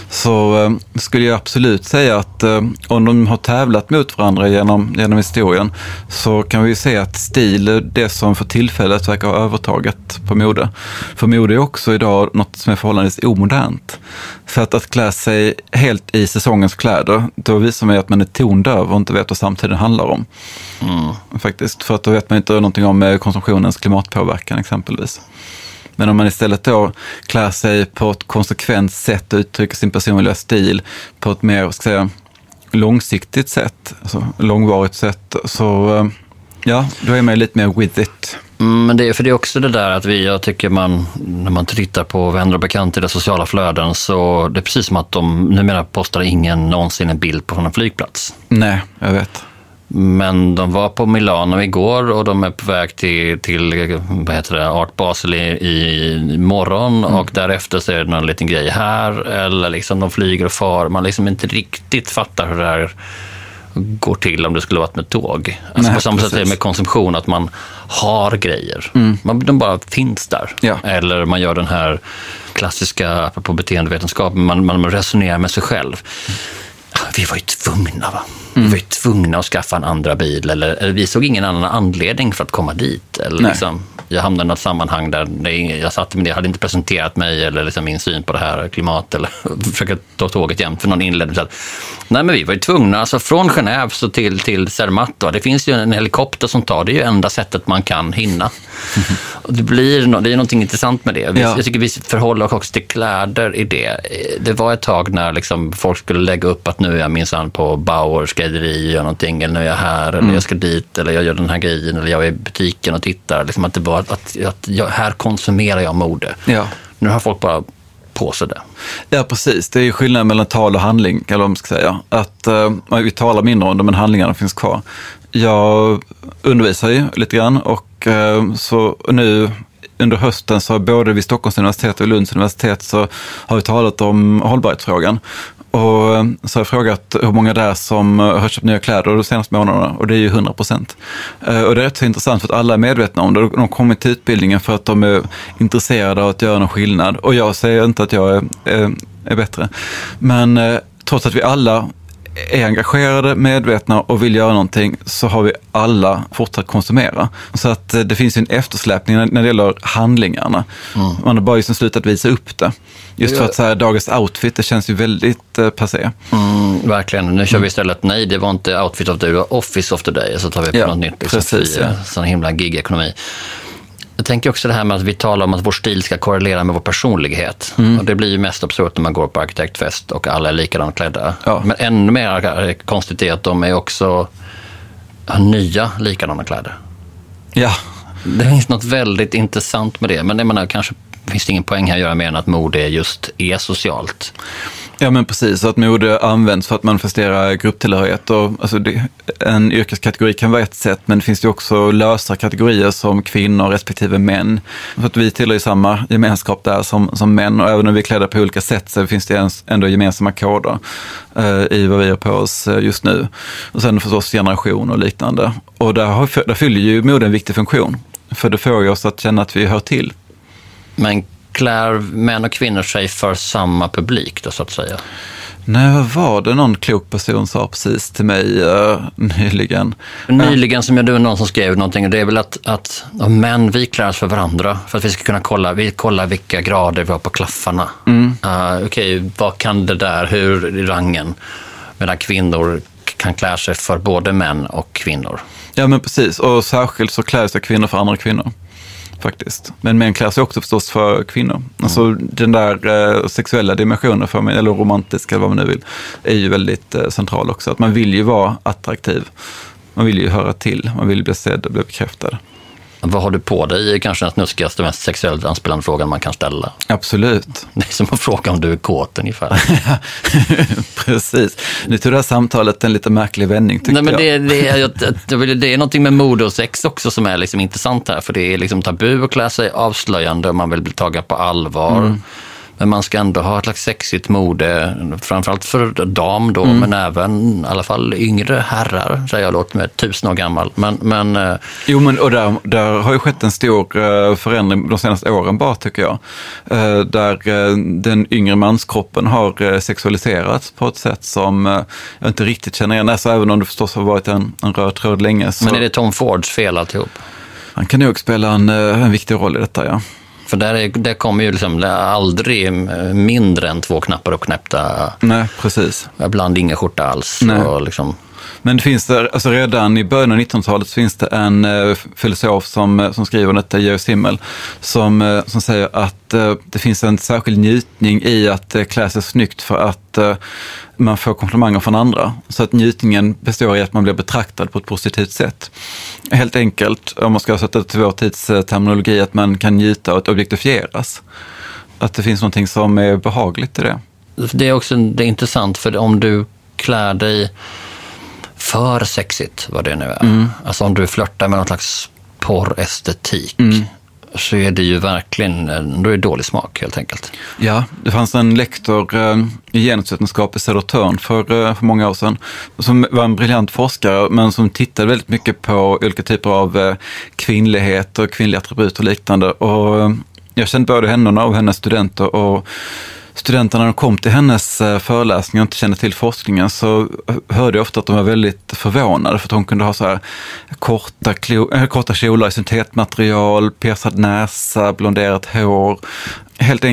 Så eh, skulle jag absolut säga att eh, om de har tävlat mot varandra genom, genom historien så kan vi se att stil är det som för tillfället verkar ha övertaget på mode. För mode är också idag något som är förhållandevis omodernt. För att, att klä sig helt i säsongens kläder, då visar man att man är tondöv och inte vet vad samtiden handlar om. Mm. Faktiskt, för att då vet man inte någonting om konsumtionens klimatpåverkan exempelvis. Men om man istället då klär sig på ett konsekvent sätt och uttrycker sin personliga stil på ett mer, vad ska jag säga, långsiktigt sätt, alltså långvarigt sätt, så ja, då är man lite mer with it. Mm, men det är för det är också det där att vi, jag tycker man, när man tittar på vänner och bekanta i de sociala flöden, så det är precis som att de numera postar ingen någonsin en bild på en flygplats. Nej, jag vet. Men de var på Milano igår och de är på väg till, till vad heter det, Art Basel i, i morgon mm. och därefter så är det någon liten grej här eller liksom de flyger och far. Man liksom inte riktigt fattar hur det här går till om det skulle varit med tåg. Alltså Nej, på samma precis. Sätt med konsumtion att man har grejer. Mm. Man, de bara finns där. Ja. Eller man gör den här klassiska på beteendevetenskap, man, man resonerar med sig själv. Mm. Vi var ju tvungna va? Mm. Vi var ju tvungna att skaffa en andra bil eller, eller vi såg ingen annan anledning för att komma dit. Eller liksom, jag hamnade i något sammanhang där det, jag satt med det, jag hade inte presenterat mig eller liksom min syn på det här klimat eller försöka ta tåget jämt för någon inledning. Så att, nej men vi var ju tvungna, alltså från Genève så till, till Zermatt, det finns ju en helikopter som tar, det är ju enda sättet man kan hinna. Mm. Och det blir no, det är någonting intressant med det. Vi, ja. Jag tycker vi förhåller oss också till kläder i det. Det var ett tag när liksom folk skulle lägga upp att nu är jag minsann på Bauer, ska skrädderi och gör någonting, eller när jag är här, eller mm. jag ska dit, eller jag gör den här grejen, eller jag är i butiken och tittar. Liksom att det bara att, att, att jag, här konsumerar jag mode. Ja. Nu har folk bara på sig det. Ja, precis. Det är skillnad mellan tal och handling, eller vad man ska säga. Att uh, vi talar mindre om det, men handlingarna finns kvar. Jag undervisar ju lite grann, och uh, så nu under hösten så både vid Stockholms universitet och Lunds universitet så har vi talat om hållbarhetsfrågan. Och så har jag frågat hur många där som har köpt nya kläder de senaste månaderna, och det är ju hundra procent. Och det är rätt så intressant för att alla är medvetna om det. De kommer till utbildningen för att de är intresserade av att göra någon skillnad. Och jag säger inte att jag är, är, är bättre. Men trots att vi alla är engagerade, medvetna och vill göra någonting, så har vi alla fortsatt konsumera. Så att det finns ju en eftersläpning när det gäller handlingarna. Mm. Man har bara liksom slutat visa upp det. Just för att så här, dagens outfit, det känns ju väldigt eh, passé. Mm, verkligen. Nu kör vi istället, nej, det var inte outfit of the day, det var office of the day. Så tar vi på ja, något nytt. Liksom, precis, fri, ja. Sån himla gig-ekonomi. Jag tänker också det här med att vi talar om att vår stil ska korrelera med vår personlighet. Mm. Och det blir ju mest absurt när man går på arkitektfest och alla är likadant klädda. Ja. Men ännu mer konstigt är att de är också har nya likadana kläder. Ja. Det finns något väldigt intressant med det. Men det menar, kanske finns det ingen poäng här att göra mer än att mode just är socialt. Ja, men precis. Att mode används för att manifestera grupptillhörighet. Och, alltså det, en yrkeskategori kan vara ett sätt, men det finns ju också lösa kategorier som kvinnor respektive män. För att vi tillhör ju samma gemenskap där som, som män, och även om vi är klädda på olika sätt så finns det ändå gemensamma koder eh, i vad vi har på oss just nu. Och sen förstås generation och liknande. Och där, har, där fyller ju mode en viktig funktion, för det får ju oss att känna att vi hör till. Men klär män och kvinnor sig för samma publik då, så att säga? Nej, vad var det någon klok person sa precis till mig uh, nyligen? Nyligen som jag du någon som skrev någonting, och det är väl att, att män, vi klär oss för varandra för att vi ska kunna kolla, vi kollar vilka grader vi har på klaffarna. Mm. Uh, Okej, okay, vad kan det där, hur i rangen? Medan kvinnor kan klä sig för både män och kvinnor. Ja, men precis, och särskilt så klär sig kvinnor för andra kvinnor. Faktiskt. Men män klär sig också förstås för kvinnor. Mm. Alltså den där eh, sexuella dimensionen för mig, eller romantiska, vad man nu vill, är ju väldigt eh, central också. Att man vill ju vara attraktiv. Man vill ju höra till. Man vill bli sedd och bli bekräftad. Vad har du på dig? Kanske den snuskigaste, mest sexuellt anspelande frågan man kan ställa. Absolut. Det är som att fråga om du är kåt ungefär. Precis. Nu tog det här samtalet en lite märklig vändning, tyckte Nej, men det, jag. Det, är, det är någonting med mode och sex också som är liksom intressant här. För det är liksom tabu att klä sig avslöjande och man vill bli tagen på allvar. Mm. Men man ska ändå ha ett slags sexigt mode, framförallt för dam då, mm. men även i alla fall yngre herrar, så jag låter med tusen år gammal. Men, men, jo, men och där, där har ju skett en stor förändring de senaste åren bara, tycker jag. Där den yngre manskroppen har sexualiserats på ett sätt som jag inte riktigt känner igen. Alltså, även om det förstås har varit en, en röd tråd länge. Så... Men är det Tom Fords fel alltihop? Han kan nog spela en, en viktig roll i detta, ja. För där, är, där kommer ju liksom aldrig mindre än två knappar uppknäppta. Nej, precis. Ibland ingen skjorta alls. Och liksom... Men det finns där, alltså redan i början av nittonhundratalet så finns det en uh, filosof som, som skriver detta, Georg Simmel, som, uh, som säger att uh, det finns en särskild njutning i att uh, klä sig snyggt för att uh, man får komplimanger från andra. Så att njutningen består i att man blir betraktad på ett positivt sätt. Helt enkelt, om man ska sätta till vår tids uh, terminologi, att man kan njuta och att objektifieras. Att det finns någonting som är behagligt i det. Det är också det är intressant, för om du klär dig för sexigt, vad det nu är. Mm. Alltså om du flörtar med någon slags porrestetik, mm. så är det ju verkligen, då är det dålig smak helt enkelt. Ja, det fanns en lektor eh, i genusvetenskap i Södertörn för, eh, för många år sedan som var en briljant forskare, men som tittade väldigt mycket på olika typer av eh, kvinnlighet och kvinnliga attribut och liknande. Och eh, jag kände både henne och hennes studenter, och studenterna, när de kom till hennes föreläsningar och inte kände till forskningen, så hörde jag ofta att de var väldigt förvånade för att hon kunde ha så här korta, klo, korta kjolar i syntetmaterial, persad näsa, blonderat hår. Helt enkelt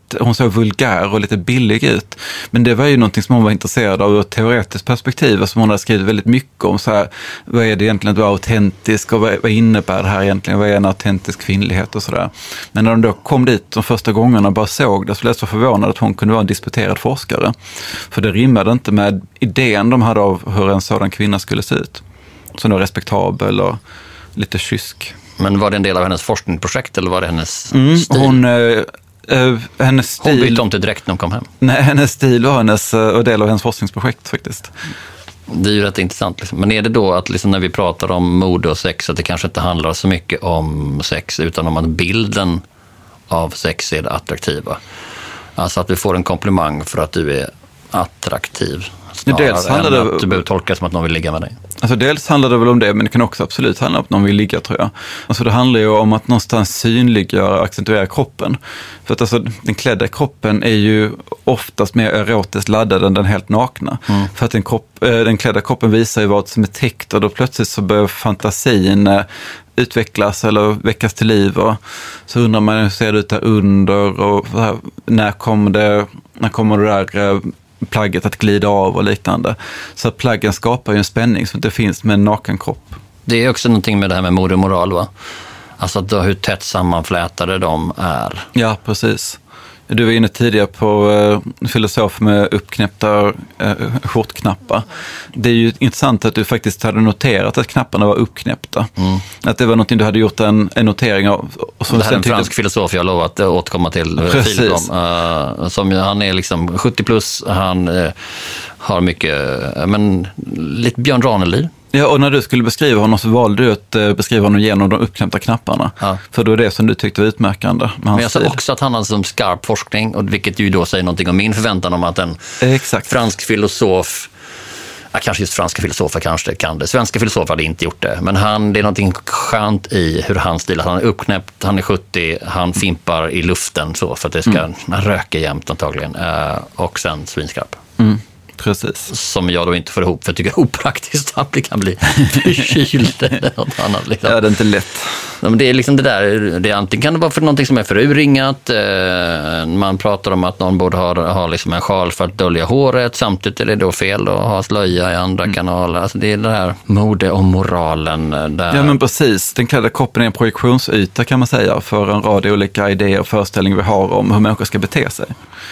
väldigt, hon såg vulgär och lite billig ut. Men det var ju någonting som hon var intresserad av ur ett teoretiskt perspektiv, som hon hade skrivit väldigt mycket om. Så här, vad är det egentligen att vara autentisk och vad, vad innebär det här egentligen? Vad är en autentisk kvinnlighet och sådär. Men när de då kom dit de första gångerna och bara såg det, så blev jag så förvånad att hon kunde vara en disputerad forskare. För det rimmade inte med idén de hade av hur en sådan kvinna skulle se ut. Så då respektabel och lite kysk. Men var det en del av hennes forskningsprojekt eller var det hennes mm, stil? Hon, äh, äh, hennes stil... Hon bytte om till direkt när hon kom hem. Nej, hennes stil var hennes, och del av hennes forskningsprojekt faktiskt. Det är ju rätt intressant. Liksom. Men är det då att liksom när vi pratar om mode och sex, att det kanske inte handlar så mycket om sex utan om att bilden av sex är det attraktiva? Alltså att du får en komplimang för att du är attraktiv. Dels handlar det... att du behöver tolka som att någon vill ligga med dig. Alltså dels handlar det väl om det, men det kan också absolut handla om att någon vill ligga, tror jag. Alltså det handlar ju om att någonstans synliggöra och accentuera kroppen. För att alltså den klädda kroppen är ju oftast mer erotiskt laddad än den helt nakna. Mm. För att den, kropp, den klädda kroppen visar ju vad som är täckt, och då plötsligt så börjar fantasin utvecklas eller väckas till liv, och så undrar man hur ser det ut där under, och här, när kommer det, när kommer det där plagget att glida av och liknande. Så att plaggen skapar ju en spänning som inte finns med en naken kropp. Det är också någonting med det här med mode och moral, va? Alltså då, hur tätt sammanflätade de är. Ja, precis. Du var inne tidigare på uh, filosof med uppknäppta uh, skjortknappar. Det är ju intressant att du faktiskt hade noterat att knapparna var uppknäppta. Mm. Att det var någonting du hade gjort en, en notering av. Och det här är en fransk filosof jag har lovat att återkomma till. Precis. Filip om. Uh, som, han är liksom sjuttio plus, han uh, har mycket, uh, men lite Björn Ranelid. Ja, och när du skulle beskriva honom så valde du att uh, beskriva honom genom de uppknäppta knapparna. Ja. För då är det som du tyckte var utmärkande. Men jag sa också att han hade som skarp forskning, och vilket ju då säger någonting om min förväntan om att en Exakt. fransk filosof, ja, kanske just franska filosofer kanske kan det. Svenska filosofer hade inte gjort det. Men han, det är någonting skönt i hur han stilar. Han är uppknäppt, han är sjuttio, han fimpar i luften så för att det ska mm. röka jämt antagligen. Uh, och sen svinskarp. Mm. Precis. Som jag då inte får ihop, för jag tycker det är opraktiskt att det kan bli förkyld eller något annat. Liksom. Ja, det är inte lätt. Ja, men det är liksom det där, det är, antingen kan det vara för någonting som är för urringat, eh, man pratar om att någon borde ha, ha liksom en sjal för att dölja håret, samtidigt är det då fel att ha slöja i andra mm. kanaler. Alltså det är det här mode och moralen. Där... Ja, men precis. Den klädda kroppen är en projektionsyta, kan man säga, för en rad olika idéer och föreställningar vi har om hur människor ska bete sig.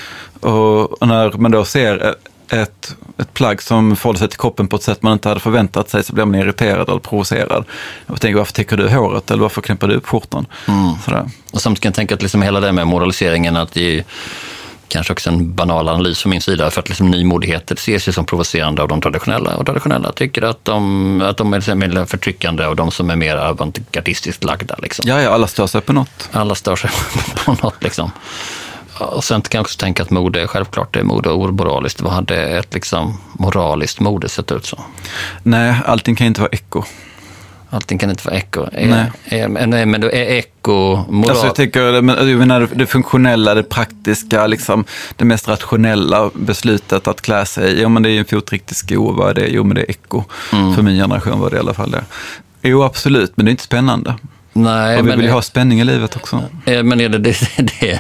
Och när man då ser Ett, ett plagg som förhåller sig till kroppen på ett sätt man inte hade förväntat sig, så blir man irriterad eller provocerad. Jag tänker, varför täcker du håret eller varför knäpper du upp skjortan? Mm. Sådär. Och samtidigt kan jag tänka att liksom hela det med moraliseringen, att det är kanske också en banal analys från min sida, för att liksom nymodigheter ses ju som provocerande av de traditionella, och traditionella tycker att de, att de är mer förtryckande av de som är mer avantgardistiskt lagda. Liksom. Ja, ja, alla stör sig på något. Alla stör sig på något liksom. Och sen kan jag också tänka att mode är självklart det är mode och omoraliskt. Vad hade ett liksom moraliskt mode sett ut så? Nej, allting kan inte vara eko. Allting kan inte vara eko. Är, nej. Är, nej, men då är eko moral. Alltså jag tycker, men, jag menar, det funktionella, det praktiska, liksom, det mest rationella beslutet att klä sig. Ja, men det är en fotriktig sko. Vad är det? Jo, men det är eko. Mm. För min generation var det i alla fall det. Jo, absolut, men det är inte spännande. Nej, och vi men vill ju ha spänning i livet också. Men är det det, det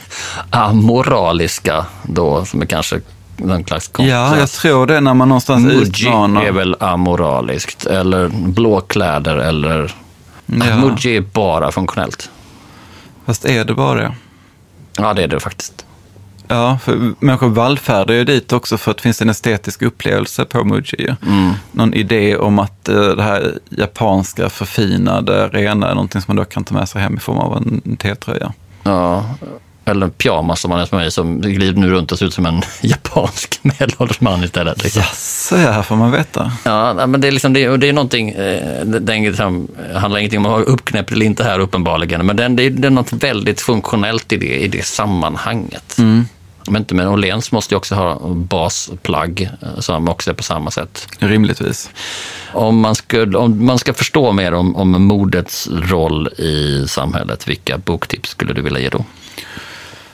amoraliska då, som är kanske någon slags kontrast? Ja, jag tror det, när man någonstans utmanar. Muji är väl amoraliskt, eller blåkläder, eller ja. Muji är bara funktionellt. Fast är det bara det? Ja, det är det faktiskt. Ja, för människor vallfärdar ju dit också för att det finns en estetisk upplevelse på Muji. Mm. Någon idé om att uh, det här japanska förfinade rena är någonting som man då kan ta med sig hem i form av en T-tröja. Ja, eller en pyjamas som man är som mig, som glider nu runt och ser ut som en japansk medelålders man istället. Liksom. Yes, så här får man veta. Ja, men det är liksom, det är, det är någonting, det liksom, handlar ingenting om att ha uppknäppt eller inte här uppenbarligen, men det är, det är något väldigt funktionellt i det, i det sammanhanget. Mm. Men inte, men Åhléns måste ju också ha basplagg som också är på samma sätt. Rimligtvis. Om man, skulle, om man ska förstå mer om, om modets roll i samhället, vilka boktips skulle du vilja ge då?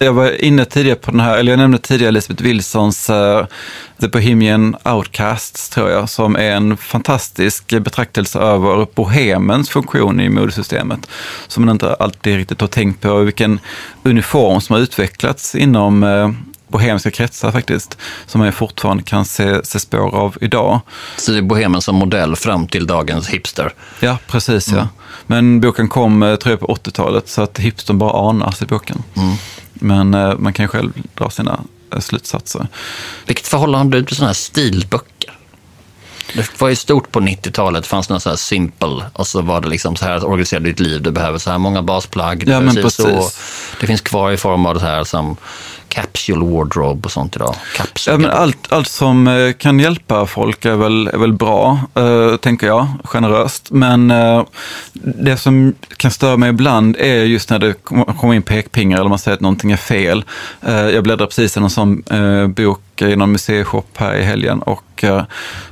Jag var inne tidigare på den här, eller jag nämnde tidigare Elizabeth Wilsons uh, The Bohemian Outcasts, tror jag, som är en fantastisk betraktelse över bohemens funktion i modesystemet, som man inte alltid riktigt har tänkt på, vilken uniform som har utvecklats inom uh, bohemiska kretsar faktiskt, som man fortfarande kan se, se spår av idag. Så det är bohemen som modell fram till dagens hipster? Ja, precis. Mm. Ja. Men boken kom, tror jag, på åttiotalet, så att hipstern bara anas i boken. Mm. Men eh, man kan ju själv dra sina eh, slutsatser. Vilket förhållande har du till sådana här stilböcker? Det var ju stort på nittiotalet, det fanns någon så här simple, och så var det liksom så här att organisera ditt liv, du behöver så här många basplagg. Ja, men precis. Så, det finns kvar i form av det här som capsule wardrobe och sånt idag. Capsule. Ja, men allt, allt som kan hjälpa folk är väl, är väl bra, eh, tänker jag, generöst. Men eh, det som kan störa mig ibland är just när det kommer in pekpingar eller man säger att någonting är fel. Eh, jag bläddrar precis i någon sån eh, bok i någon museishop här i helgen, och eh,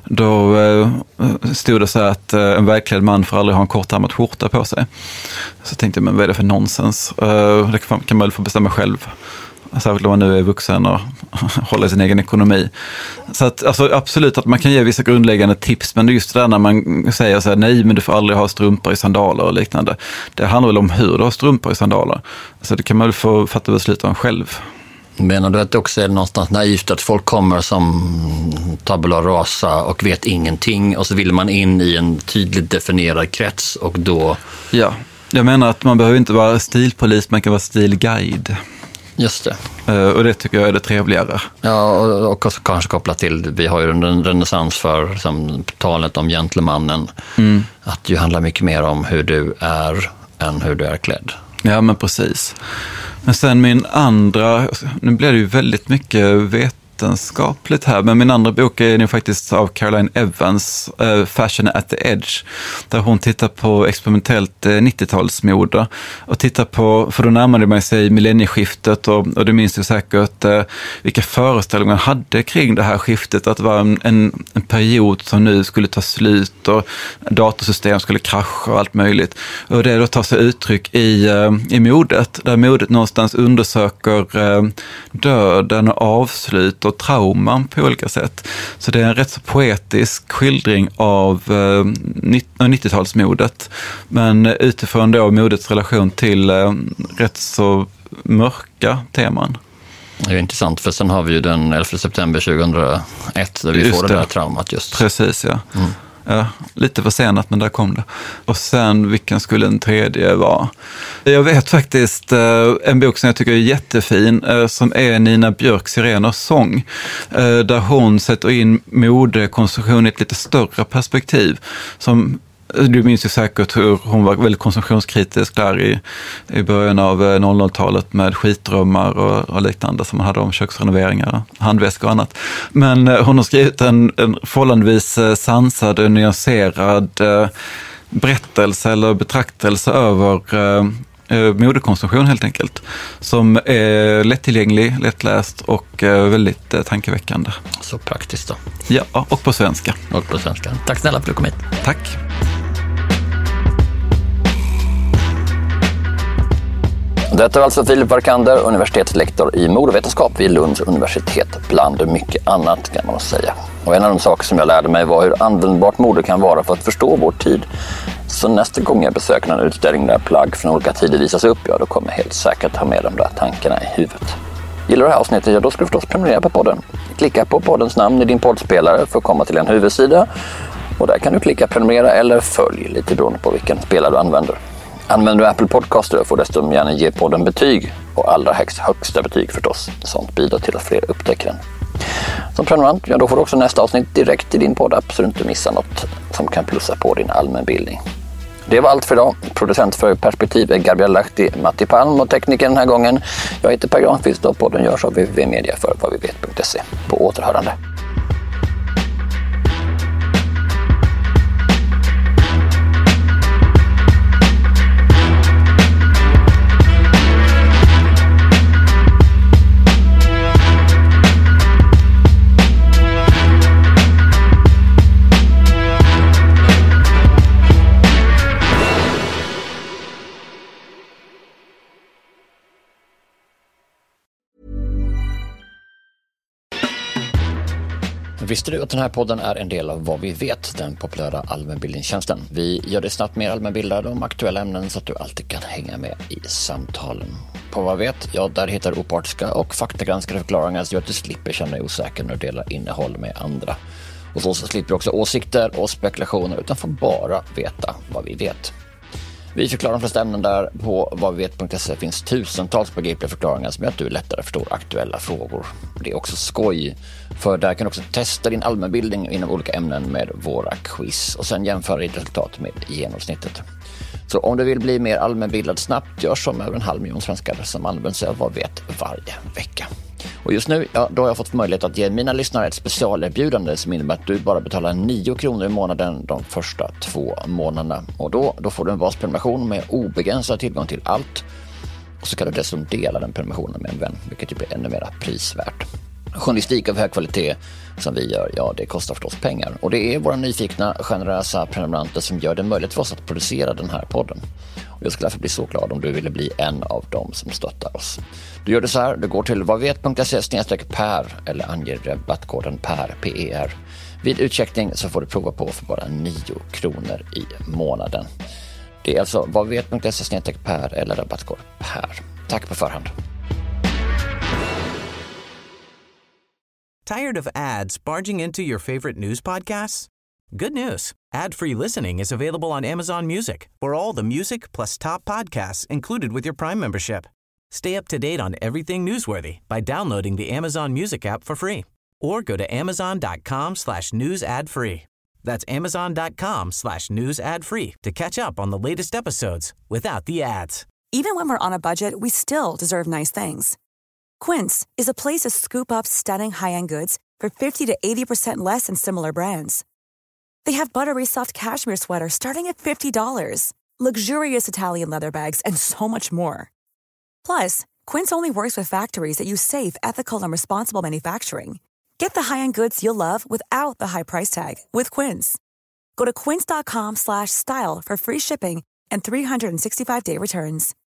då eh, stod det så här att eh, en välklädd man får aldrig ha en kortärmad skjorta på sig. Så tänkte jag, men vad är det för nonsens? Eh, det kan man väl få bestämma själv. Särskilt om man nu är vuxen och håller sin egen ekonomi. Så att, alltså, absolut att man kan ge vissa grundläggande tips, men det är just det där när man säger så här, nej, men du får aldrig ha strumpor i sandaler och liknande. Det handlar väl om hur du har strumpor i sandaler. Så det kan man väl få fatta beslut om själv. Menar du att det också är någonstans naivt att folk kommer som tabula rasa och vet ingenting, och så vill man in i en tydligt definierad krets, och då... Ja, jag menar att man behöver inte vara stilpolis, man kan vara stilguide. Just det. Och det tycker jag är det trevligare. Ja, och också kanske kopplat till, vi har ju en renässans för som, talet om gentlemannen. Mm. Att det handlar mycket mer om hur du är än hur du är klädd. Ja, men precis. Men sen min andra, nu blir det ju väldigt mycket vetenskapligt här, men min andra bok är nu faktiskt av Caroline Evans, uh, Fashion at the Edge, där hon tittar på experimentellt uh, nittiotalsmode och tittar på, för då närmade man sig millennieskiftet, och, och det minns ju säkert uh, vilka föreställningar man hade kring det här skiftet, att det var en, en, en period som nu skulle ta slut och datorsystem skulle krascha och allt möjligt. Och det då tar sig uttryck i, uh, i modet, där modet någonstans undersöker uh, döden och avslut och trauman på olika sätt. Så det är en rätt så poetisk skildring av eh, nittiotalsmodet, men utifrån då modets relation till eh, rätt så mörka teman. Det är intressant, för sen har vi ju den elfte september tjugohundraett där vi just får det där traumat just. Precis, ja. Mm. Ja, lite försenat, men där kom det. Och sen, vilken skulle en tredje vara? Jag vet faktiskt eh, en bok som jag tycker är jättefin, eh, som är Nina Björks Sireners sång, eh, där hon sätter in modekonsumtion i ett lite större perspektiv. Som, du minns ju säkert hur hon var väldigt konsumtionskritisk där i, i början av noll noll-talet med skitdrömmar och, och liknande som man hade om köksrenoveringar, handväskor och annat. Men eh, hon har skrivit en, en förhållandevis eh, sansad och nyanserad eh, berättelse eller betraktelse över eh, eh, modekonsumtion helt enkelt. Som är lättillgänglig, lättläst och eh, väldigt eh, tankeväckande. Så praktiskt då. Ja, och på svenska. Och på svenska. Tack snälla för att du kom hit. Tack. Detta var alltså Filip Varkander, universitetslektor i modevetenskap vid Lunds universitet, bland mycket annat kan man säga. Och en av de saker som jag lärde mig var hur användbart mode kan vara för att förstå vår tid. Så nästa gång jag besöker en utställning där plagg från olika tider visas upp, ja, då kommer jag helt säkert ha med de där tankarna i huvudet. Gillar du det här avsnittet, ja, då ska du förstås prenumerera på podden. Klicka på poddens namn i din poddspelare för att komma till en huvudsida. Och där kan du klicka prenumerera eller följ, lite beroende på vilken spelare du använder. Använder du Apple Podcaster får dessutom gärna ge podden betyg, och allra högst högsta betyg förstås. Sånt bidrar till att fler upptäcker den. Som prenumerant, ja, då får du också nästa avsnitt direkt i din poddapp så du inte missar något som kan plussa på din allmänbildning. Det var allt för idag. Producent för Perspektiv är Gabriel Lahti, Matti Palm, och tekniker den här gången. Jag heter Per Granqvist och podden görs av w w w punkt media för vad vi vet punkt se. På återhörande. Visste du att den här podden är en del av Vad vi vet, den populära allmänbildningstjänsten? Vi gör det snabbt mer allmänbildad om aktuella ämnen så att du alltid kan hänga med i samtalen. På Vad vi vet, ja, där hittar du opartiska och faktagranskade förklaringar så att du slipper känna dig osäker när du delar innehåll med andra. Och så, så slipper du också åsikter och spekulationer utan får bara veta vad vi vet. Vi förklarar de flesta ämnen där. På vad vi vet punkt se finns tusentals begripliga förklaringar som gör att du lättare förstår aktuella frågor. Det är också skoj, för där kan du också testa din allmänbildning inom olika ämnen med våra quiz och sen jämföra ditt resultat med genomsnittet. Så om du vill bli mer allmänbildad snabbt, gör som över en halv miljon svenskar som använder sig av Vad vi vet varje vecka. Och just nu, ja, då har jag fått möjlighet att ge mina lyssnare ett specialerbjudande som innebär att du bara betalar nio kronor i månaden de första två månaderna. Och då, då får du en basprenumeration med obegränsad tillgång till allt. Och så kan du dessutom dela den prenumerationen med en vän, vilket blir ännu mer prisvärt. Journalistik av hög kvalitet som vi gör, ja, det kostar förstås pengar. Och det är våra nyfikna, generösa prenumeranter som gör det möjligt för oss att producera den här podden. Och jag skulle därför bli så glad om du ville bli en av dem som stöttar oss. Du gör det så här, du går till vadvet punkt se snedstreck per eller anger rabattkoden PER, P E R. Vid utcheckning så får du prova på för bara nio kronor i månaden. Det är alltså vadvet punkt se snedstreck per eller rabattkod PER. Tack på förhand. Tired of ads barging into your favorite news podcasts? Good news. Ad-free listening is available on Amazon Music for all the music plus top podcasts included with your Prime membership. Stay up to date on everything newsworthy by downloading the Amazon Music app for free or go to amazon.com slash news ad free. That's amazon.com slash news ad free to catch up on the latest episodes without the ads. Even when we're on a budget, we still deserve nice things. Quince is a place to scoop up stunning high-end goods for fifty to eighty percent less than similar brands. They have buttery soft cashmere sweaters starting at fifty dollars, luxurious Italian leather bags, and so much more. Plus, Quince only works with factories that use safe, ethical, and responsible manufacturing. Get the high-end goods you'll love without the high price tag with Quince. Go to quince.com slash style for free shipping and three sixty-five day returns.